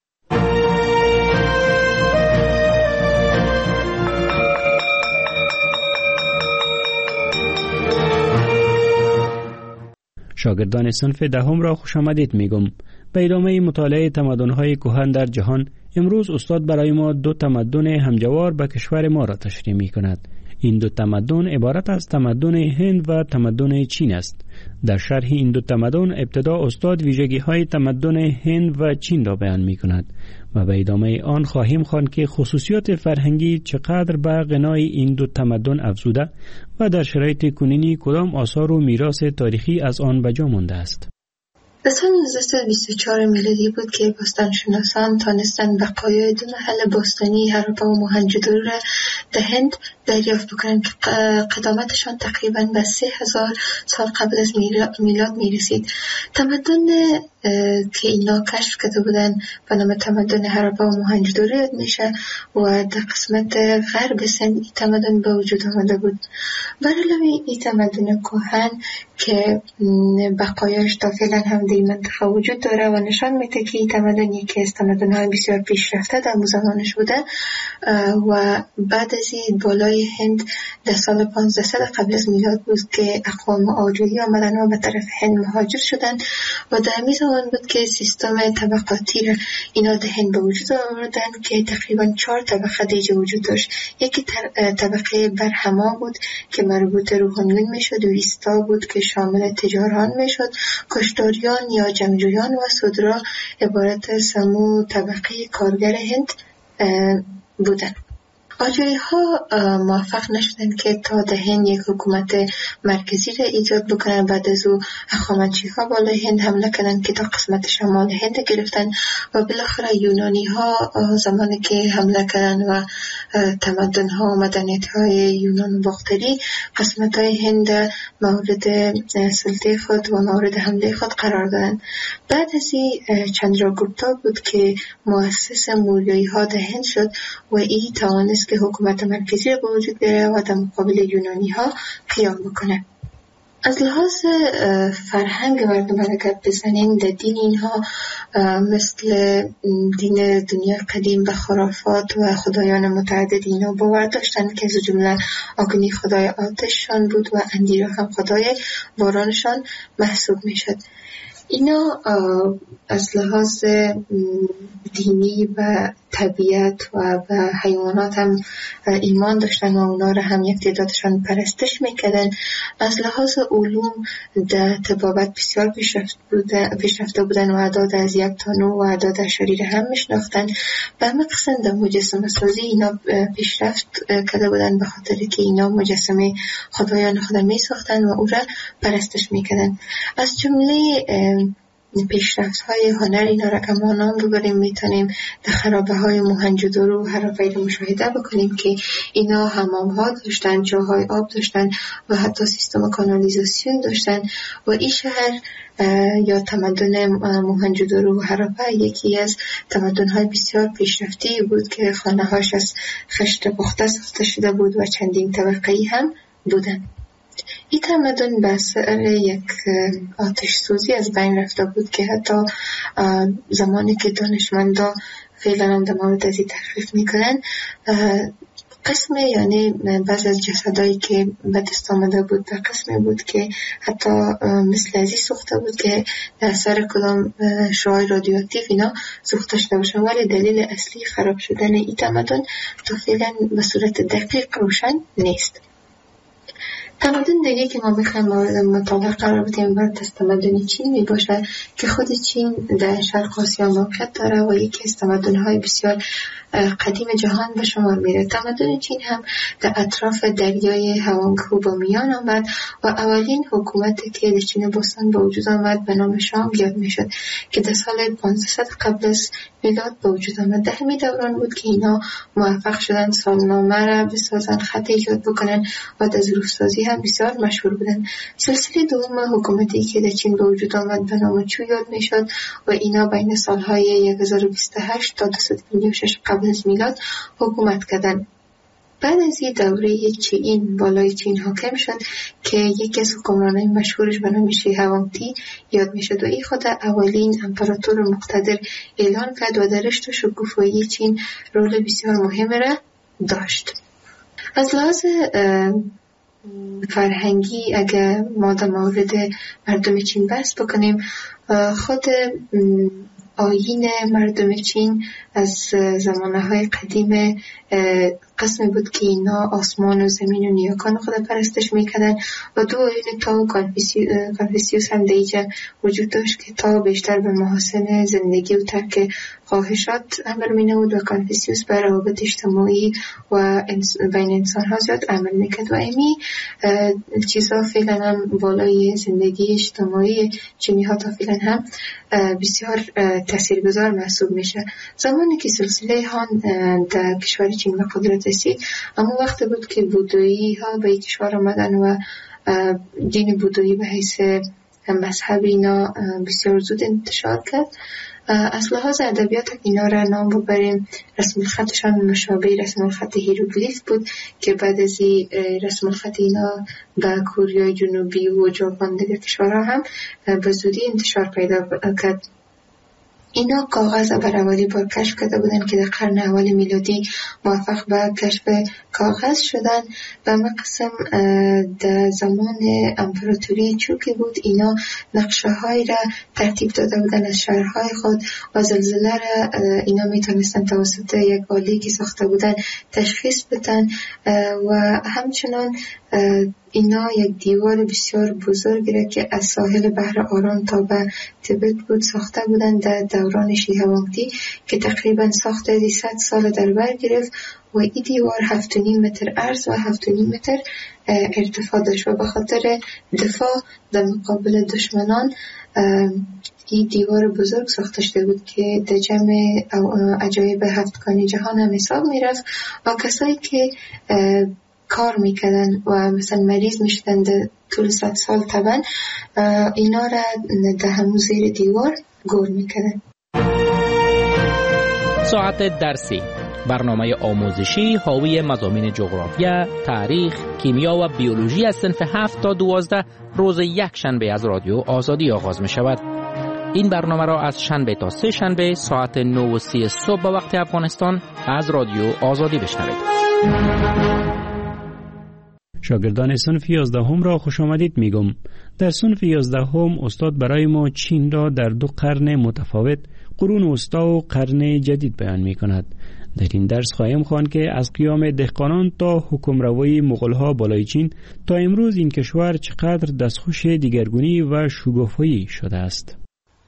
شاگردان صنف دهم را خوش آمدید میگم. به ادامه مطالعه تمدن‌های کهن در جهان، امروز استاد برای ما دو تمدن همجوار به کشور ما را تشریح می‌کند. این دو تمدن عبارت از تمدن هند و تمدن چین است. در شرح این دو تمدن ابتدا استاد ویژگی‌های تمدن هند و چین را بیان می‌کند و به ادامه آن خواهیم خواند که خصوصیات فرهنگی چقدر به غنای این دو تمدن افزوده و در شرایط کنونی کدام آثار و میراث تاریخی از آن به جا مانده است. در سال هزار و بیست و چهار میلادی بود که باستانشناسان تانستن بقایای دو محل باستانی هراپا و موهنجودارو را در هند دریافت بکنن که قدامتشان تقریبا به سه هزار سال قبل از میلاد میرسید. تمدن که اینا کشف کرده بودن به نام تمدن هراپا و موهنجودارو یاد میشه و در قسمت غرب سند این تمدن به وجود آمده بود. برعلاوه این تمدن کهن که بقایاش تا فعلا هم در منطقه وجود داره و نشان میده که این تمدن یکی از تمدن‌های بسیار پیشرفته در زمانش بوده و بعد از این بالای هند در سال پانزده قبل از میلاد بود که اقوام آریایی آمدن و به طرف هند مهاجر شدن و در همین زمان بود که سیستم طبقاتی را اینا در هند به وجود آوردن که تقریبا چهار طبقه دیگه وجود داشت. یکی طبقه برهما بود که مربوط روحانیون میشد و ویستا بود که شامل تجاران میشد. کشتاریان یا جنگجویان و سودرا عبارت از سمو طبقه کارگر هند بودن. آریایی ها موفق نشدن که تا در هند یک حکومت مرکزی را ایجاد بکنن. بعد از او هخامنشی ها بالای هند حمله کردن که تا قسمت شمال هند گرفتن و بالاخره یونانی ها زمانی که حمله کردن و تمدن ها و مدنیت های یونان باختری قسمت های هند مورد سلطه خود و مورد حمله خود قرار دادن. بعد از این چندراگوپتا بود که مؤسس موریایی ها در هند شد و این توانست که حکومت مرکزی را به وجود بیاره و در مقابل یونانی ها قیام بکنه. از لحاظ فرهنگ مردم اگر بزنیم در دین اینها مثل دین دنیا قدیم به خرافات و خدایان متعدد اینا باور داشتن که از جمله آگنی خدای آتششان بود و اندیرا هم خدای بارانشان محسوب می شد. اینا از لحاظ دینی و طبیعت و به حیوانات هم ایمان داشتن و اونا را هم یک تعدادشان پرستش میکردن. از لحاظ علوم در طبابت بسیار پیشرفته بودن و اعداد از یک تا نه و اعداد اشاری را هم میشناختن. به همه قسم در مجسمه سازی اینا پیشرفت کرده بودن به خاطر که اینا مجسمه خدایان خود میساختن و او را پرستش میکردن. از جمله پیشرفت های هنر اینا را که ما نام ببریم میتونیم در خرابه های موهنجودارو هرافیل مشاهده بکنیم که اینا حمام ها داشتن، جاهای آب داشتن و حتی سیستم کانالیزاسیون داشتن و این شهر یا تمدن موهنجودارو و هراپا یکی از تمدن های بسیار پیشرفتی بود که خانه هاش از خشت پخته ساخته شده بود و چندین طبقه‌ای هم بودن. این تمدن به اثر یک آتش سوزی از بین رفته بود که حتی زمانی که دانشمندا فعلا هم در مورد ازی تحقیق میکنن قسم یعنی بعض از جسدایی که به دست آمده بود به قسمی بود که حتی مثل ازی سوخته بود که در اثر کدام شعاع رادیواکتیو اینا سوخته شده باشن، ولی دلیل اصلی خراب شدن این تمدن تا فعلا به صورت دقیق روشن نیست. تمدن دیگه که ما بخوایم مورد مطالعه قرار بدیم برد از تمدن چین می باشه که خود چین در شرق آسیا موقعیت داره و یکی از تمدن‌های بسیار قدیم جهان به شمار میره. تمدن چین هم در اطراف دریای هوانگهو با میان آمد و اولین حکومتی که در چین باستان به وجود آمد به نام شانگ یاد میشد که در سال پانصد قبل از میلاد به وجود آمد. در همین دوران بود که اینا موفق شدن سالنامه را بسازن، خط ایجاد بکنن و در ظروف‌سازی هم بسیار مشهور بودن. سلسله دوم حکومتی که در چین به وجود آمد به نام چو یاد میشد و اینا بین سالهای هزار و بیست و هشت تا دویست و پنجاه و شش قبل از میلاد حکومت کردن. بعد از این دوره چین بالای چین حاکم شد که یکی از حکمرانای مشهورش به نام شی هوانگتی یاد میشد و این خود اولین امپراتور مقتدر اعلان کرد و در رشد و شکوفایی چین رول بسیار مهم را داشت. از لحاظ فرهنگی اگر ما در مورد مردم چین بحث بکنیم، خود آیین مردم چین از زمانهای قدیم قسمی بود که اینا آسمان و زمین و نیاکان خود پرستش میکردن و دو آیین تا و کانفوسیوس هم دیجا وجود داشت که تا بیشتر به محاسن زندگی و ترک خواهشات عمل مینود و کانفوسیوس بر روابط اجتماعی و بین انسان ها زیاد عمل میکرد و امی چیزها فعلا هم بالای زندگی اجتماعی چینی ها تا فعلا هم بسیار تاثیرگذار محسوب میشه. زمانی که سلسله هان در کشور چین به قدرت رسید، اما وقت بود که بودایی ها به کشور آمدن و دین بودایی به حیث مذهب اینا بسیار زود انتشار کرد. از لحاظ ادبیات اینا را نام ببریم، رسم الخطشان مشابه رسم الخط هیروگلیف بود که بعد از رسم الخط اینا به کره جنوبی و ژاپن دیگر کشورها هم به زودی انتشار پیدا کرد. اینا کاغذ بر اولی بار کشف کرده بودن که در قرن اول میلادی موفق به کشف کاغذ شدن و مقسم در زمان امپراتوری چو که بود اینا نقشه های را ترتیب داده بودن از شهرهای خود و زلزله را اینا میتونستن توسط یک آلی که ساخته بودن تشخیص بدن و همچنان اینا یک دیوار بسیار بزرگی را که از ساحل بحر آرام تا به تبت بود ساخته بودند در دوران شی هوانگتی که تقریبا ساخته صد سال در بر گرفت و این دیوار هفت و نیم متر عرض و هفت و نیم متر ارتفاع داشت و به خاطر دفاع در مقابل دشمنان این دیوار بزرگ ساخته شده بود که در جمع عجایب هفتگانی جهان هم حساب می رفت و کسایی که کار میکردن و مثلا مریض میشدن در طول صد سال طبعا اینا را در همون زیر دیوار گور میکردن. ساعت درسی، برنامه آموزشی حاوی مضامین جغرافیا، تاریخ، کیمیا و بیولوژی از صنف هفت تا دوازده روز یک شنبه از رادیو آزادی آغاز می شود. این برنامه را از شنبه تا سه شنبه ساعت نه و سی صبح به وقت افغانستان از رادیو آزادی بشنوید. شاگردان صنف یازدهم را خوش آمدید میگم. در صنف یازدهم استاد برای ما چین را در دو قرن متفاوت، قرون وسطی و قرن جدید بیان می کند. در این درس خواهیم خواند که از قیام دهقانان تا حکمروایی مغول‌ها بالای چین تا امروز این کشور چقدر دستخوش دیگرگونی و شگفت‌هایی شده است.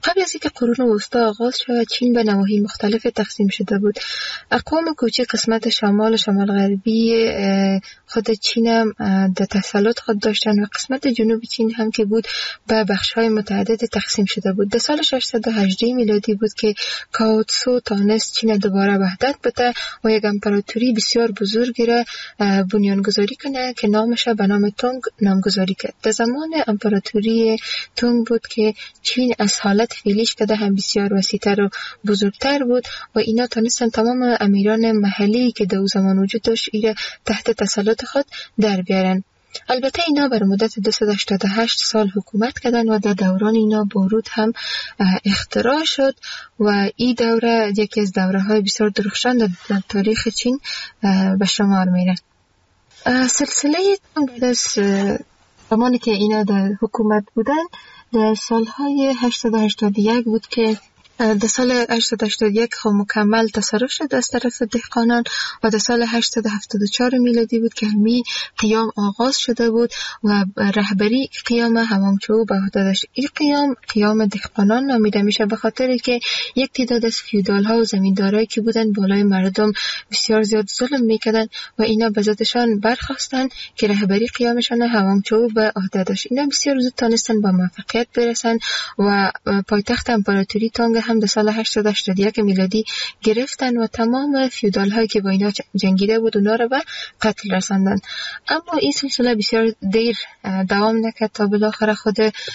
قبل از اینکه قرون وسطا آغاز شود چین به نواحی مختلف تقسیم شده بود. اقوام کوچک قسمت شمال و شمال غربی خود چین هم در تسلط خود داشتن و قسمت جنوب چین هم که بود به بخش‌های متعدد تقسیم شده بود. در سال ششصد و هجده میلادی بود که کاو تسو تانست چین دوباره وحدت بده و یک امپراتوری بسیار بزرگی را بنیانگذاری کنه که نامش به نام تونگ نامگذاری کرد. در زمان امپراتوری تونگ بود که چین از حالت فعلیش که هم بسیار وسیع‌تر و بزرگتر بود و اینا تانستن تمام امیران محلی که در زمان وجود داشت ایره تحت تسلط خود در بیارن. البته اینا بر مدت دویست و هشتاد و هشت سال حکومت کردن و در دوران اینا بارود هم اختراع شد و این دوره یکی از دوره های بسیار درخشان در تاریخ چین به شمار میره. سلسله بعد از زمانی که اینا در حکومت بودن در سالهای هشتصد و هشتاد و یک بود که در سال هشتصد و هشتاد و یک خب مکمل تصرف شد از طرف دهقانان و در سال هشتصد و هفتاد و چهار میلادی بود که همی قیام آغاز شده بود و رهبری قیام هوانگچو به عهده داشت. این قیام قیام دهقانان نامیده میشه به خاطر که یک تعداد از فیودال ها و زمیندارایی که بودن بالای مردم بسیار زیاد ظلم میکردن و اینا به ذاتشان برخواستن که رهبری قیامشان هوانگچو به عهده داشت. اینا بسیار زود تانستن با موفقیت برسن و پایتخت امپراتوری تونگ هم در سال هشتصد و هشتاد و یک میلادی گرفتن و تمام فیودال هایی که با اینا جنگیده بود اونا رو به قتل رساندن. اما این سلسله بسیار دیر دوام نکرد تا بالاخره خود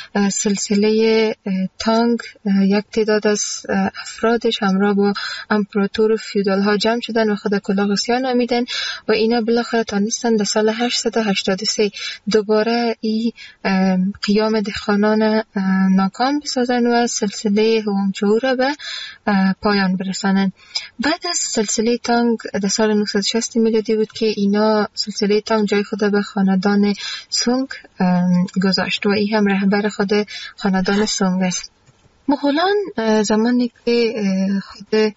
سلسله تانگ یک تعداد از افرادش همراه با امپراتور و فیودال ها جمع شدن و خود کلاغسیا نامیدن و اینا بالاخره تانستن در سال هشتصد و هشتاد و سه دوباره این قیام دهقانان ناکام بسازن و سلسله هوانگچو را به پایان برسانن. بعد از سلسله تانگ در سال نهصد و شصت میلادی بود که اینا سلسله تانگ جای خود به خاندان سونگ گذاشت و این هم رهبر خود خاندان سونگ است. مغولان زمانی که خود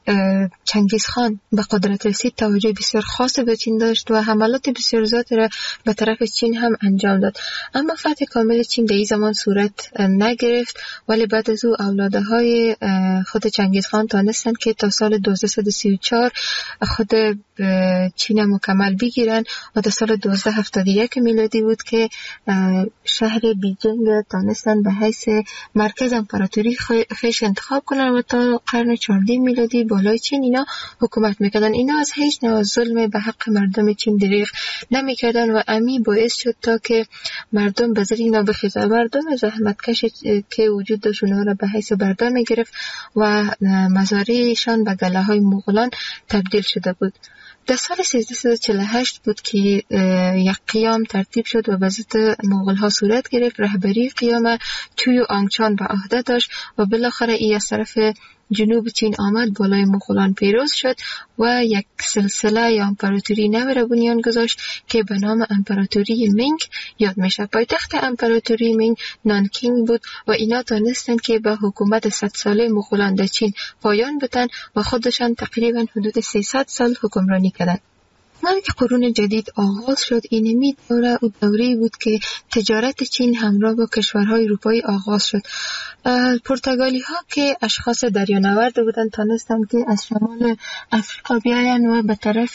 چنگیز خان به قدرت رسید توجه بسیار خاص به چین داشت و حملات بسیار زیادی را به طرف چین هم انجام داد. اما فتح کامل چین در این زمان صورت نگرفت ولی بعد از او اولاده های خود چنگیز خان تانستند که تا سال دویست و سی و چهار خود چین مکمل بگیرن و در سال دویست و هفتاد و یک میلادی بود که شهر بیجینگ تانستند به حیث مرکز امپراتوری خیش انتخاب کنن و تا قرن چهاردهم میلادی بالای چین اینا حکومت میکردن. اینا از هیچ نوع ظلم به حق مردم چین دریغ نمیکردن و امی باعث شد تا که مردم به زیر اینا بخیزن. مردم زحمتکش که وجود داشت اونها را به حیث بردار میگرفت و مزارعشان به گله های مغولان تبدیل شده بود. در سال سیزده و چهل و هشت بود که یک قیام ترتیب شد و به ضد مغول ها صورت گرفت. رهبری قیام توی آنگچان به عهده داشت و بالاخره ای از طرف جنوب چین آمد بالای مغولان پیروز شد و یک سلسله یا امپراتوری نو را بنیان گذاشت که به نام امپراتوری مینگ یاد میشه. پایتخت امپراتوری مینگ نانکینگ بود و اینا تانستند که به حکومت صد ساله مغولان در چین پایان بدن و خودشان تقریبا حدود سیصد سال حکمرانی کردند. زمانی که قرون جدید آغاز شد اینمی دوره او دوری بود که تجارت چین همراه با کشورهای اروپایی آغاز شد. پرتغالی ها که اشخاص دریانورد بودند تانستند که از شمال افریقا بیاین و به طرف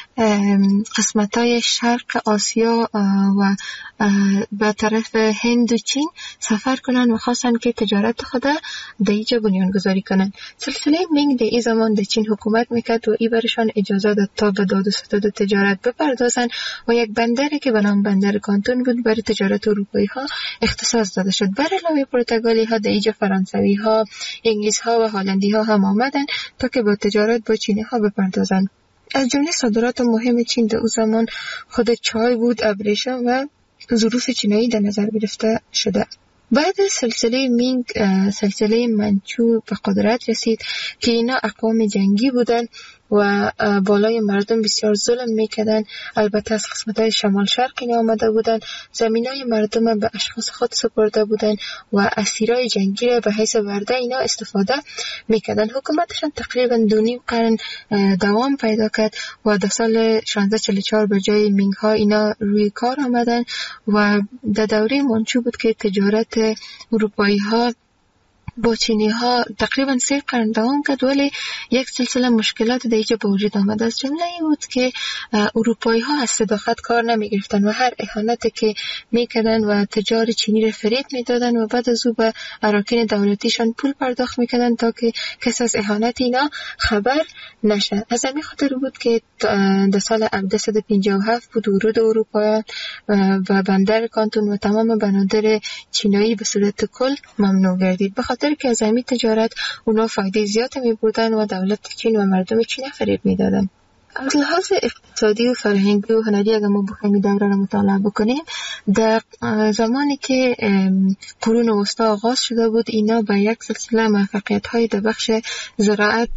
قسمت های شرق آسیا و به طرف هند و چین سفر کنند و خواستند که تجارت خود در اینجا بنیان گذاری کنند. سلسله مینگ در این زمان در چین حکومت میکرد و ای برشان اجازه داد تا به داد و ستد تجارت بپردازند و یک بندری که به نام بندر کانتون بود برای تجارت اروپایی ها اختصاص داده شد. بر علاوه پرتغالی ها در اینجا فرانسوی ها، انگلیس ها و هلندی ها هم آمدن تا که با تجارت با چینی ها بپردازند. از جمله صادرات مهم چین در اون زمان خود چای بود، ابریشم و ظروف چینایی در نظر گرفته شده. بعد از سلسله مینگ سلسله منچو به قدرت رسید که اینا اقوام جنگی بودن و بالای مردم بسیار ظلم میکردن. البته از قسمت‌های شمال شرق اینا آمده بودن، زمینای مردم به اشخاص خود سپرده بودن و اسیرای جنگی را به حیث ورده اینا استفاده میکردن. حکومتشان تقریبا دو نیم قرن دوام پیدا کرد و در سال شانزده و چهل و چهار به جای مینگ ها اینا روی کار آمدن و در دوره منچو بود که تجارت اروپایی ها با چینی ها تقریبا سه قرن دوام کرد، ولی یک سلسله مشکلات در اینجا به وجود آمد. از جمله این بود که اروپایی ها از صداقت کار نمی گرفتن و هر اهانتی که می کردن و تجار چینی را فریب می دادن و بعد از او به اراکین دولتیشان پول پرداخت می کردن تا که کس از اهانت اینا خبر نشه. از همین خاطر بود که در سال هزار و دویست و پنجاه و هفت بود ورود اروپاییان و بندر کانتون و تمام بنادر چینایی به صورت کل ممنوع گردید، به خاطر که از همین تجارت اونا فایده زیاد می بردن و دولت چین و مردم چین فریب می دادن. از لحاظ اقتصادی و فرهنگی و هنری اگر ما بخوایم این دوره را مطالعه بکنیم، در زمانی که قرون وسطا آغاز شده بود، اینا به یک سلسله موفقیت‌های در بخش زراعت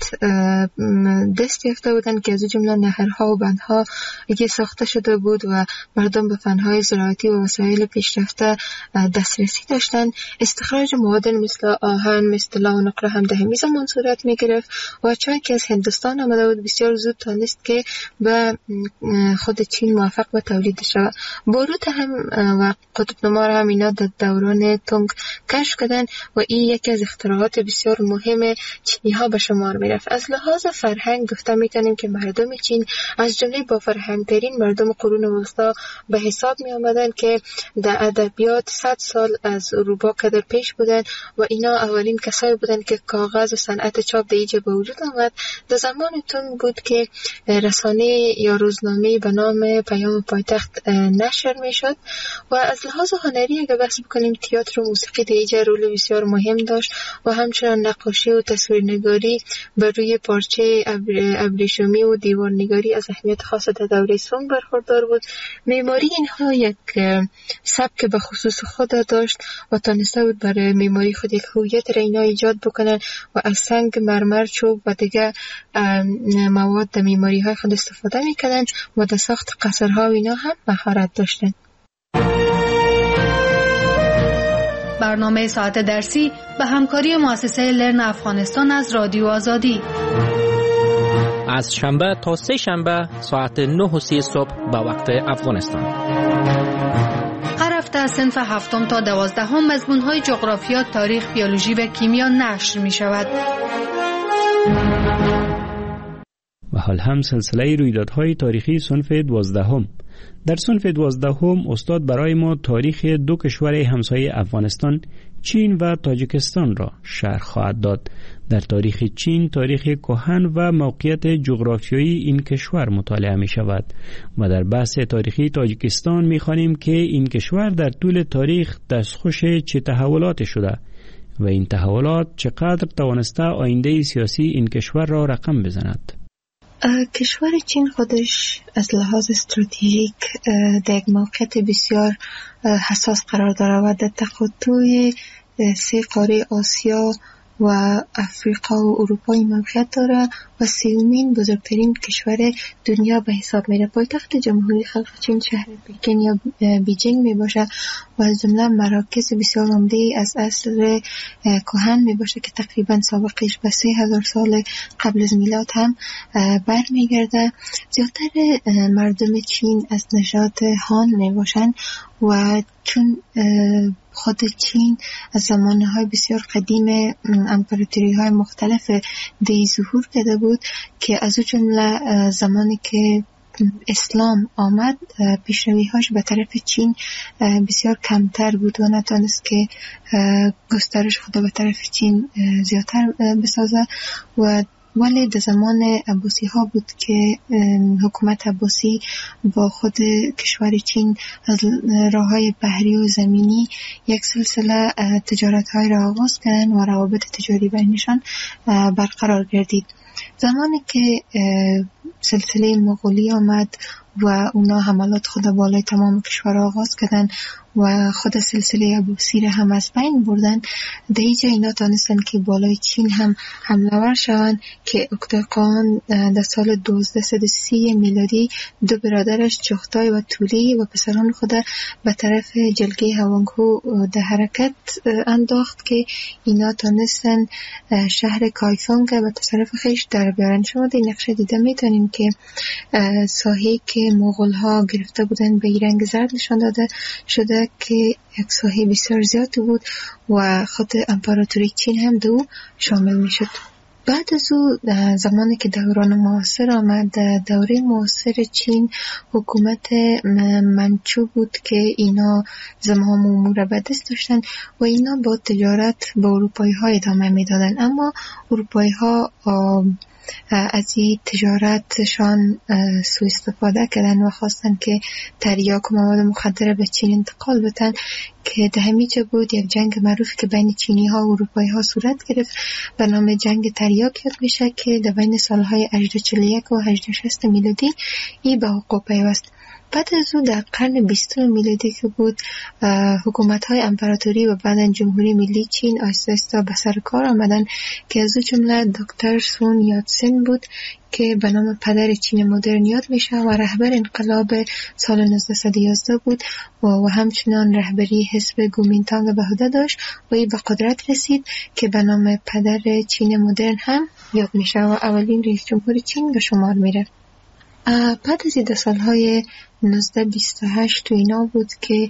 دست یافته بودند که از جمله نهرها و بندها که ساخته شده بود و مردم به فن‌های زراعتی و وسایل پیشرفته دسترسی داشتند. استخراج معادن مثل آهن، مثل لا و نقره هم در همین زمان صورت می‌گرفت و چون که از هندوستان آمده بود بسیار زود تانست که به خود چین موفق به تولید شود. باروت هم و قطب نما هم اینا در دوران تونگ کشف کردن و این یکی از اختراعات بسیار مهم چینی ها به شمار می رفت. از لحاظ فرهنگ گفته می کنیم که مردم چین از جمله با فرهنگ ترین مردم قرون وسطا به حساب می آمدن که در ادبیات صد سال از اروپا قدر پیش بودن و اینا اولین کسایی بودن که کاغذ و صنعت چاپ در اینجا به وجود آمد. در زمان تونگ بود که رسانه یا روزنامه به نام پیام پایتخت نشر می شد و از لحاظ هنری اگر بحث بکنیم تئاتر و موسیقی در اینجا رول بسیار مهم داشت و همچنان نقاشی و تصویرنگاری بر روی پارچه ابریشمی و دیوارنگاری از اهمیت خاص در دوره سونگ برخوردار بود. معماری اینها یک سبک به خصوص خود داشت و تانسته بود برای معماری خود یک هویت را اینا ایجاد بکنن و از سنگ، مرمر، چوب و دیگر مواد در معماری های خود استفاده میکردن و در ساخت قصرها و اینا هم مهارت داشتن. برنامه ساعت درسی به همکاری مؤسسه لرن افغانستان از رادیو آزادی از شنبه تا سه شنبه ساعت نه و سی صبح به وقت افغانستان. هر هفته از صنف هفتم تا دوازدهم مضمون‌های جغرافیا، تاریخ، بیولوژی و کیمیا نشر می شود. و حال هم سلسله رویدادهای تاریخی صنف دوازدهم. در صنف دوازدهم استاد برای ما تاریخ دو کشور همسایه افغانستان، چین و تاجیکستان را شرح خواهد داد. در تاریخ چین تاریخ کهن و موقعیت جغرافیایی این کشور مطالعه می شود و در بحث تاریخی تاجیکستان می خوانیم که این کشور در طول تاریخ دستخوش چه تحولاتی شده و این تحولات چقدر توانسته آینده سیاسی این کشور را رقم بزند. کشور چین خودش از لحاظ استراتژیک در یک موقعیت بسیار حساس قرار دارد و در تقاطع سه قاره آسیا و افریقا و اروپای موقعیت داره و سومین بزرگترین کشور دنیا به حساب میره. پایتخت جمهوری خلق چین شهر پکن یا بیجینگ می باشه و از جمله مراکز بسیار عمده از عصر کهن می باشه که تقریبا سابقش به سه هزار سال قبل از میلاد هم بر می گرده. زیادتر مردم چین از نژاد هان می باشن و چون خود چین از زمانهای بسیار قدیم امپراتوری های مختلف دی ظهور کرده بود که از او جمله زمانی که اسلام آمد پیشروی هاش به طرف چین بسیار کمتر بود و نتونست که گسترش خود به طرف چین زیادتر بسازه و ولی در زمان عباسی ها بود که حکومت عباسی با خود کشور چین از راه های بحری و زمینی یک سلسله تجارت های را آغاز کردن و روابط تجاری بینشان برقرار گردید. زمانی که سلسله مغولی آمد و اونا حملات خود بالای تمام کشور آغاز کردن و خود سلسله عباسی را هم از بین بردن، در اینجا اینا تانستن که بالای چین هم حمله ور شوند که اکتاقان در سال دوازده سی میلادی دو برادرش چختای و تولی و پسران خود به طرف جلگه هوانگهو در حرکت انداخت که اینا تانستن شهر کایفونگ به تصرف خیش در بیارن. شما در نقشه دیده میتونیم که ساحه‌ای که مغول ها گرفته بودن به رنگ زرد نشان داده شده که یک ساحه بسیار زیادی بود و خود امپراتوری چین هم دو شامل میشد. بعد از او زمانی که دوران معاصر آمد، دوره معاصر چین حکومت منچو بود که اینا زمام امور به دست داشتن و اینا با تجارت با اروپایی ها ادامه میدادن، اما اروپایی ها از این تجارتشان سوء استفاده کردن و خواستن که تریاک و مواد مخدر به چین انتقال بدن که در همیجا بود یک جنگ معروف که بین چینی ها و اروپایی ها صورت گرفت به نام جنگ تریاک یاد میشه که در بین سالهای هجده چهل و یک و هجده شصت میلادی ای به حقوق پیوست. بعد از او در قرن بیستم میلادی که بود، حکومت های امپراتوری و بعداً جمهوری ملی چین آهسته آهسته به سر کار آمدن که از او جمله دکتر سون یاتسن بود که به نام پدر چین مدرن یاد میشه و رهبر انقلاب سال نوزده یازده بود و, و همچنان رهبری حزب کومینتانگ به عهده داشت و این به قدرت رسید که به نام پدر چین مدرن هم یاد میشه و اولین رئیس جمهور چین به شمار میره. بعد از این سالهای نوزده بیست و هشت تو اینا بود که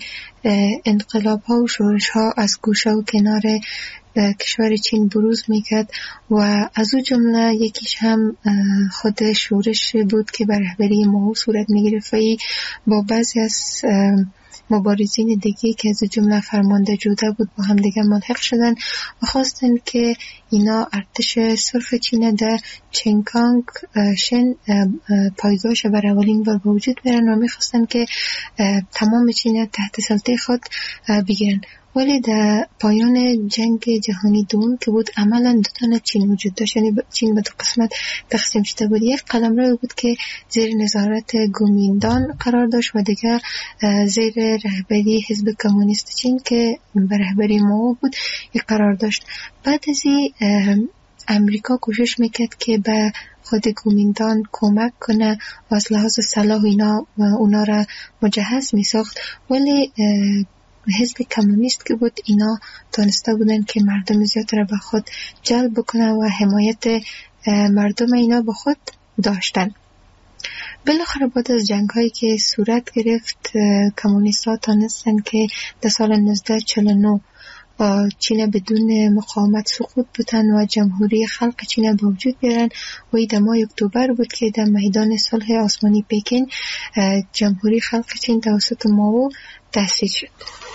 انقلاب ها و شورش ها از گوشه و کنار کشور چین بروز میکرد و از او جمله یکیش هم خود شورش بود که به رهبری ماو صورت میگرفت و با بعضی از مبارزین دیگه که از جمله فرمانده جوده بود با هم دیگه ملحق شدن و خواستن که اینا ارتش سرخ چین در چنکانگ شن پایگاهش بر اولین بار به وجود بیارن و میخواستن که تمام چین تحت سلطه خود بگیرن. ولی در پایان جنگ جهانی دوم که بود عملا دو تا چین وجود داشت، یعنی چین به دو قسمت تقسیم شده بود. یک قلمرو بود که زیر نظارت کومینتان قرار داشت و دیگه زیر رهبری حزب کمونیست چین که به رهبری ماو بود یک قرار داشت. بعد از این امریکا کوشش میکرد که به خود کومینتان کمک کنه و از لحاظ سلاح اینا اونا را مجهز میساخت، ولی حزب کمونیست که بود اینا دانسته بودن که مردم زیاد را به خود جلب بکنه و حمایت مردم اینا به خود داشتن. بالاخره بعد از جنگ هایی که صورت گرفت، کمونیست ها تانستن که در سال نوزده چهل و نه چین بدون مقاومت سقوط بودن و جمهوری خلق چین به وجود بیارن و این در ماه اکتبر بود که در میدان صلح آسمانی پکین جمهوری خلق چین توسط ماو تأسیس شد.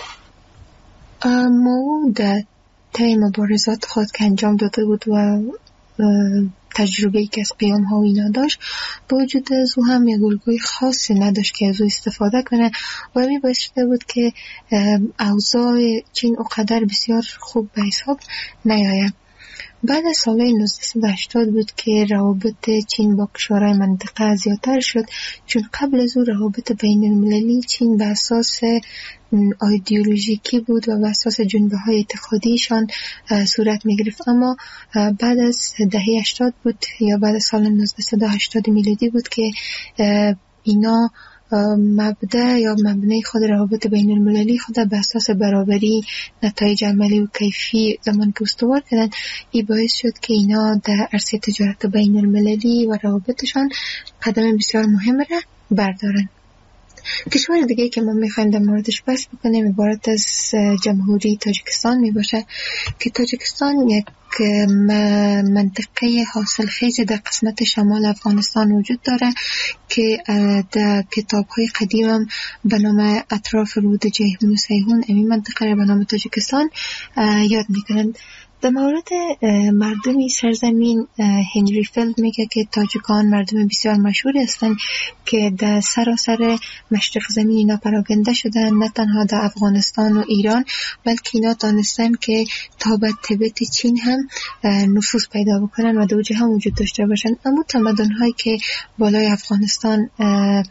ماو در طی مبارزات خود که انجام داده بود و تجربه‌ای که از قیام ها و اینا داشت، با وجود از او هم یک الگوی خاصی نداشت که از او استفاده کنه و همین باعث شده بود که اوضاع چین اونقدر بسیار خوب به حساب نیاید. بعد از سال نوزده هشتاد بود که روابط چین با کشورهای منطقه زیادتر شد، چون قبل از او روابط بین المللی چین به اساس ایدئولوژیکی بود و به اساس جنبه های اعتقادیشان صورت می گرفت. اما بعد از دهه هشتاد بود یا بعد از سال نوزده هشتاد میلادی بود که اینا مبدأ یا مبنای خود روابط بین المللی خود به اساس برابری، نتایج عملی و کیفی زمان که استوار کردن، این باعث شد که اینا در عرصه تجارت بین المللی و روابطشان قدم بسیار مهم را بردارن. کشور دیگه که ما میخوایم در موردش بحث بکنیم عبارت از جمهوری تاجیکستان می باشه که تاجیکستان یک منطقه حاصل خیز در قسمت شمال افغانستان وجود داره که در کتاب های قدیم هم به نام اطراف رود جیهون و سیهون این منطقه را به نام تاجیکستان یاد میکنند. در مورد مردمی سرزمین هنری فیلد میگه که تاجیکان مردم بسیار مشهوری هستند که در سراسر مشرق زمین اینا پراگنده شدن، نه تنها در افغانستان و ایران بلکه اینا دانستن که تا به تبت چین هم نفوذ پیدا بکنن و دو جهان وجود داشته باشن. اما تمدن هایی که بالای افغانستان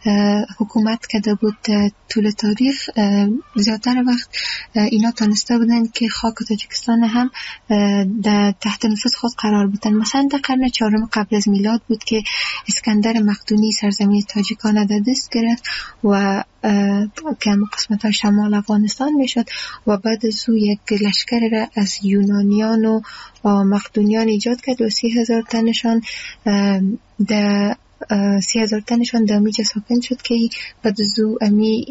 حکومت کرده بود طول تاریخ، زیادتر وقت اینا تانسته بودن که خاک تاجیکستان هم در تحت نفوذ خود قرار بدن. مثلا در قرن چهارم قبل از میلاد بود که اسکندر مقدونی سرزمین تاجیکان در دست گرفت و که قسمت شمال افغانستان میشد و بعد از او یک لشکر را از یونانیان و مقدونیان ایجاد کرد و سی هزار تنشان در سی هزار تنشان در میجه ساکن شد که بعد از او امی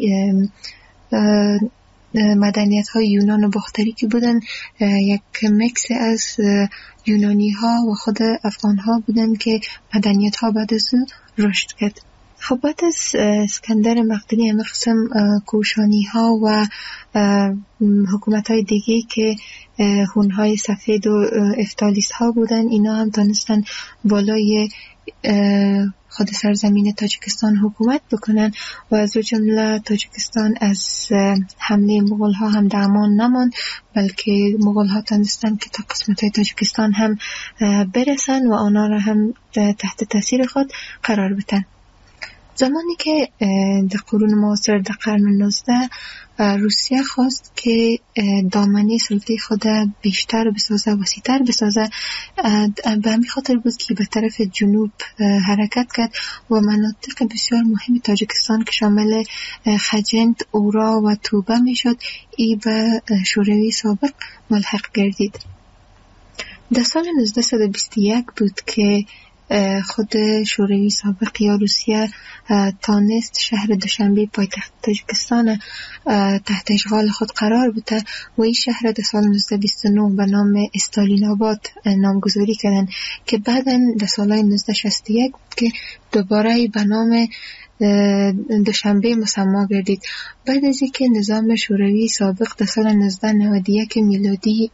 مدنیت های یونان و باختری که بودن یک مکس از یونانی ها و خود افغان ها بودن که مدنیت ها بعد از او رشد کرد. خب بعد از اسکندر مقدونی همه قسم کوشانی ها و حکومت های دیگه که هون های سفید و افتالیست ها بودن، اینا هم تانستن بالای خود سرزمین تاجیکستان حکومت بکنن و از جمله تاجیکستان از حمله مغول ها هم در امان نمان، بلکه مغول ها تانستن که تا قسمت های تاجیکستان هم برسن و آنها را هم تحت تاثیر خود قرار بدن. زمانی که در قرون معاصر در قرن نوزده روسیه خواست که دامنه سلطه خود بیشتر بسازه، وسیع‌تر بسازه، به همین خاطر بود که به طرف جنوب حرکت کرد و مناطق بسیار مهم تاجیکستان که شامل خجند، اورا و توبه می شد ای به شوروی سابق ملحق گردید. در سال نوزده بیست و یک بود که خود شوروی سابق یا روسیه تانست شهر دوشنبه پایتخت تاجیکستان تحت اشغال خود قرار بده و این شهر در سال نوزده بیست و نه به نام استالین آباد نامگذاری کردن که بعداً در سال نوزده شصت و یک بود که دوباره به نام دوشنبه مسما گردید. بعد از اینکه نظام شوروی سابق در سال نوزده نود و یک میلادی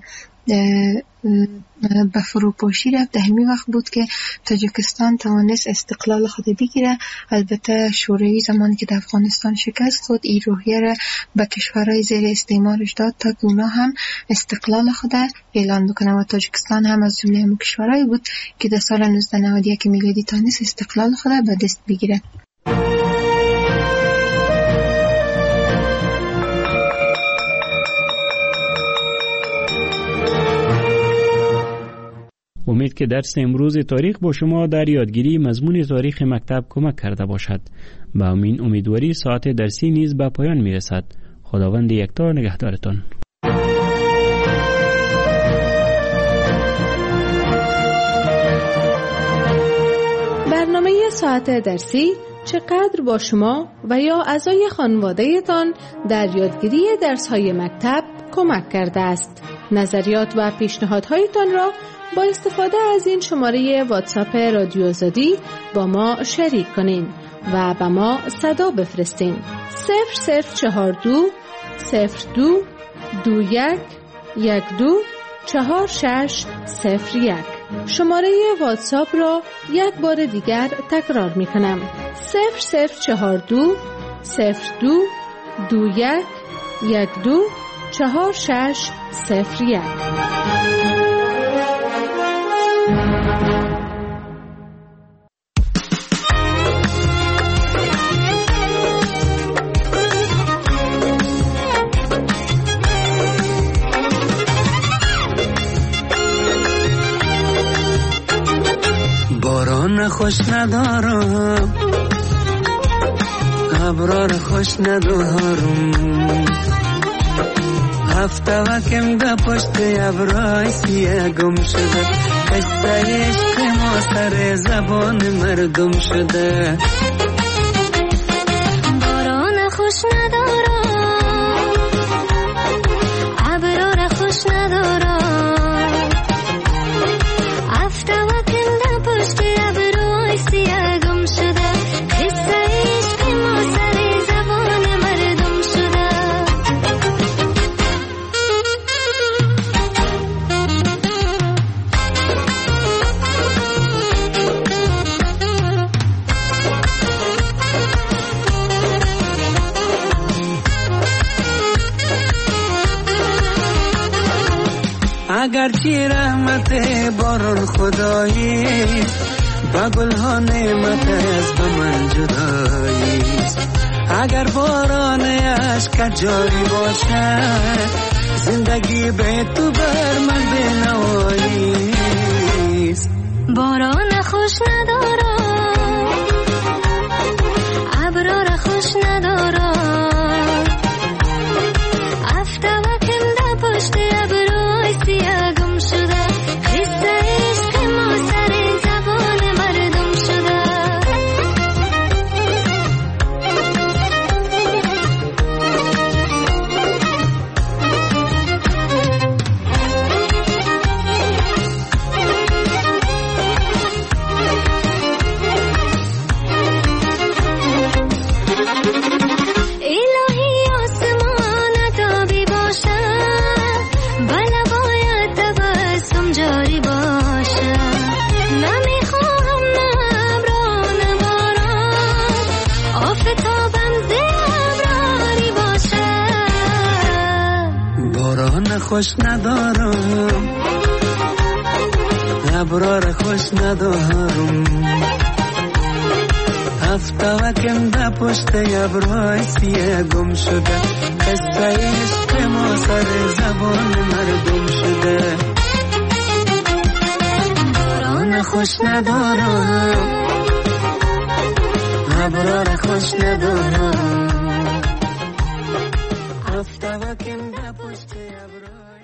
به فروپاشی رفت، در همین وقت بود که تاجیکستان توانست استقلال خود بگیره. البته شوروی زمانی که در افغانستان شکست خود این روحیه را به کشورهای زیر استعمارش داد تا که اونا هم استقلال خود اعلان بکنه و تاجیکستان هم از جمله همون کشورهایی بود که در سال نوزده نود و یک میلادی توانست استقلال خود به دست بگیره. امید که درس امروز تاریخ با شما در یادگیری مضمون تاریخ مکتب کمک کرده باشد. با امین امیدواری ساعت درسی نیز به پایان می رسد. خداوند یکتا نگهدارتان. برنامه ساعت درسی چقدر با شما و یا اعضای خانواده‌تان در یادگیری درس‌های مکتب کمک کرده است؟ نظریات و پیشنهادهایتان را با استفاده از این شماره واتساپ رادیو آزادی با ما شریک کنین و با ما صدا بفرستین. صفر صفر چهار دو صفر دو دو یک یک دو چهار شش صفر یک. شماره واتساپ را یک بار دیگر تکرار می کنم. صفر صفر چهار دو صفر دو دو یک یک دو چهار شش صفر یک. باران خوش ندارم، ابرار خوش ندارم، هفته وکم ده پشت ابرای سیه گم شده، قصه عشق ما سر زبان مردم شده. باران خوش ندارم، ابرار خوش ندارم، هفته وکم ده پشت ابرای سیه گم شده، قصه عشق ما سر زبان مردم شده. اگرچه رحمت باران خدایی با گلها نعمت از به من جداییست. اگر باران اشک جاری باشد زندگی به تو بر من بنواییست. باران خوش ندارم، ابرار خوش ندارم، افته و کنده پشت ابروی سیاه گم شده. قصه عشق ما سر زبان مردم شده. خوش ندارم، ابرار خوش ندارم، هفته و کنده پشت ابروی سیاه گم شده. قصه عشق ما سر زبان مردم شده. باران خوش ندارم، ابرار خوش ندارم، هفته و کنده پشت